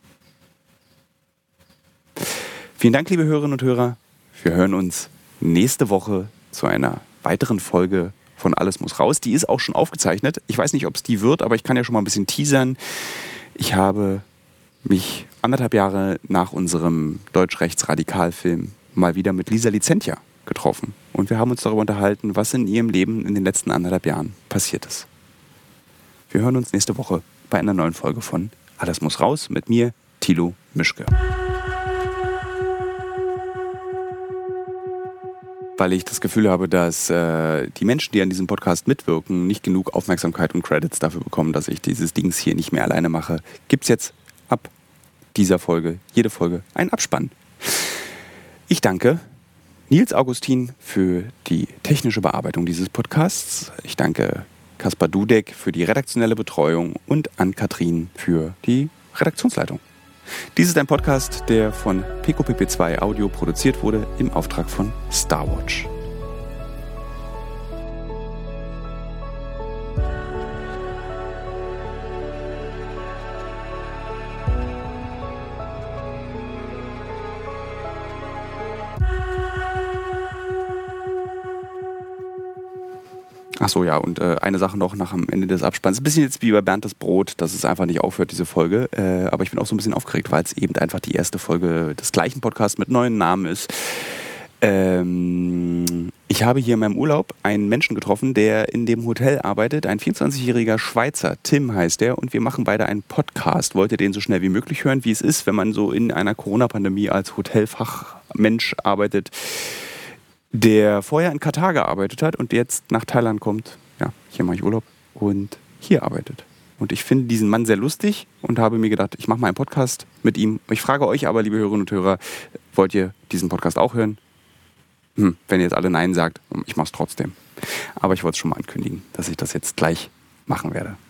Vielen Dank, liebe Hörerinnen und Hörer. Wir hören uns nächste Woche zu einer weiteren Folge von Alles muss raus. Die ist auch schon aufgezeichnet. Ich weiß nicht, ob es die wird, aber ich kann ja schon mal ein bisschen teasern. Ich habe mich 1,5 Jahre nach unserem Deutsch-Rechts-Radikal-Film mal wieder mit Lisa Lizentia getroffen. Und wir haben uns darüber unterhalten, was in ihrem Leben in den letzten 1,5 Jahren passiert ist. Wir hören uns nächste Woche bei einer neuen Folge von Alles muss raus mit mir, Thilo Mischke. weil ich das Gefühl habe, dass die Menschen, die an diesem Podcast mitwirken, nicht genug Aufmerksamkeit und Credits dafür bekommen, dass ich dieses Dings hier nicht mehr alleine mache. Gibt es jetzt ab dieser Folge, jede Folge, einen Abspann. Ich danke Nils Augustin für die technische Bearbeitung dieses Podcasts. Ich danke Kaspar Dudek für die redaktionelle Betreuung und Ann-Kathrin für die Redaktionsleitung. Dies ist ein Podcast, der von PecoPP2 Audio produziert wurde im Auftrag von Starwatch. Achso, ja, und eine Sache noch nach am Ende des Abspanns. Ein bisschen jetzt wie bei Bernd das Brot, dass es einfach nicht aufhört, diese Folge. Aber ich bin auch so ein bisschen aufgeregt, weil es eben einfach die erste Folge des gleichen Podcasts mit neuen Namen ist. Ich habe hier in meinem Urlaub einen Menschen getroffen, der in dem Hotel arbeitet. Ein 24-jähriger Schweizer, Tim heißt er. Und wir machen beide einen Podcast. Wollt ihr den so schnell wie möglich hören, wie es ist, wenn man so in einer Corona-Pandemie als Hotelfachmensch arbeitet, der vorher in Katar gearbeitet hat und jetzt nach Thailand kommt. Ja, hier mache ich Urlaub und hier arbeitet. Und ich finde diesen Mann sehr lustig und habe mir gedacht, ich mache mal einen Podcast mit ihm. Ich frage euch aber, liebe Hörerinnen und Hörer, wollt ihr diesen Podcast auch hören? Wenn ihr jetzt alle Nein sagt, ich mache es trotzdem. Aber ich wollte es schon mal ankündigen, dass ich das jetzt gleich machen werde.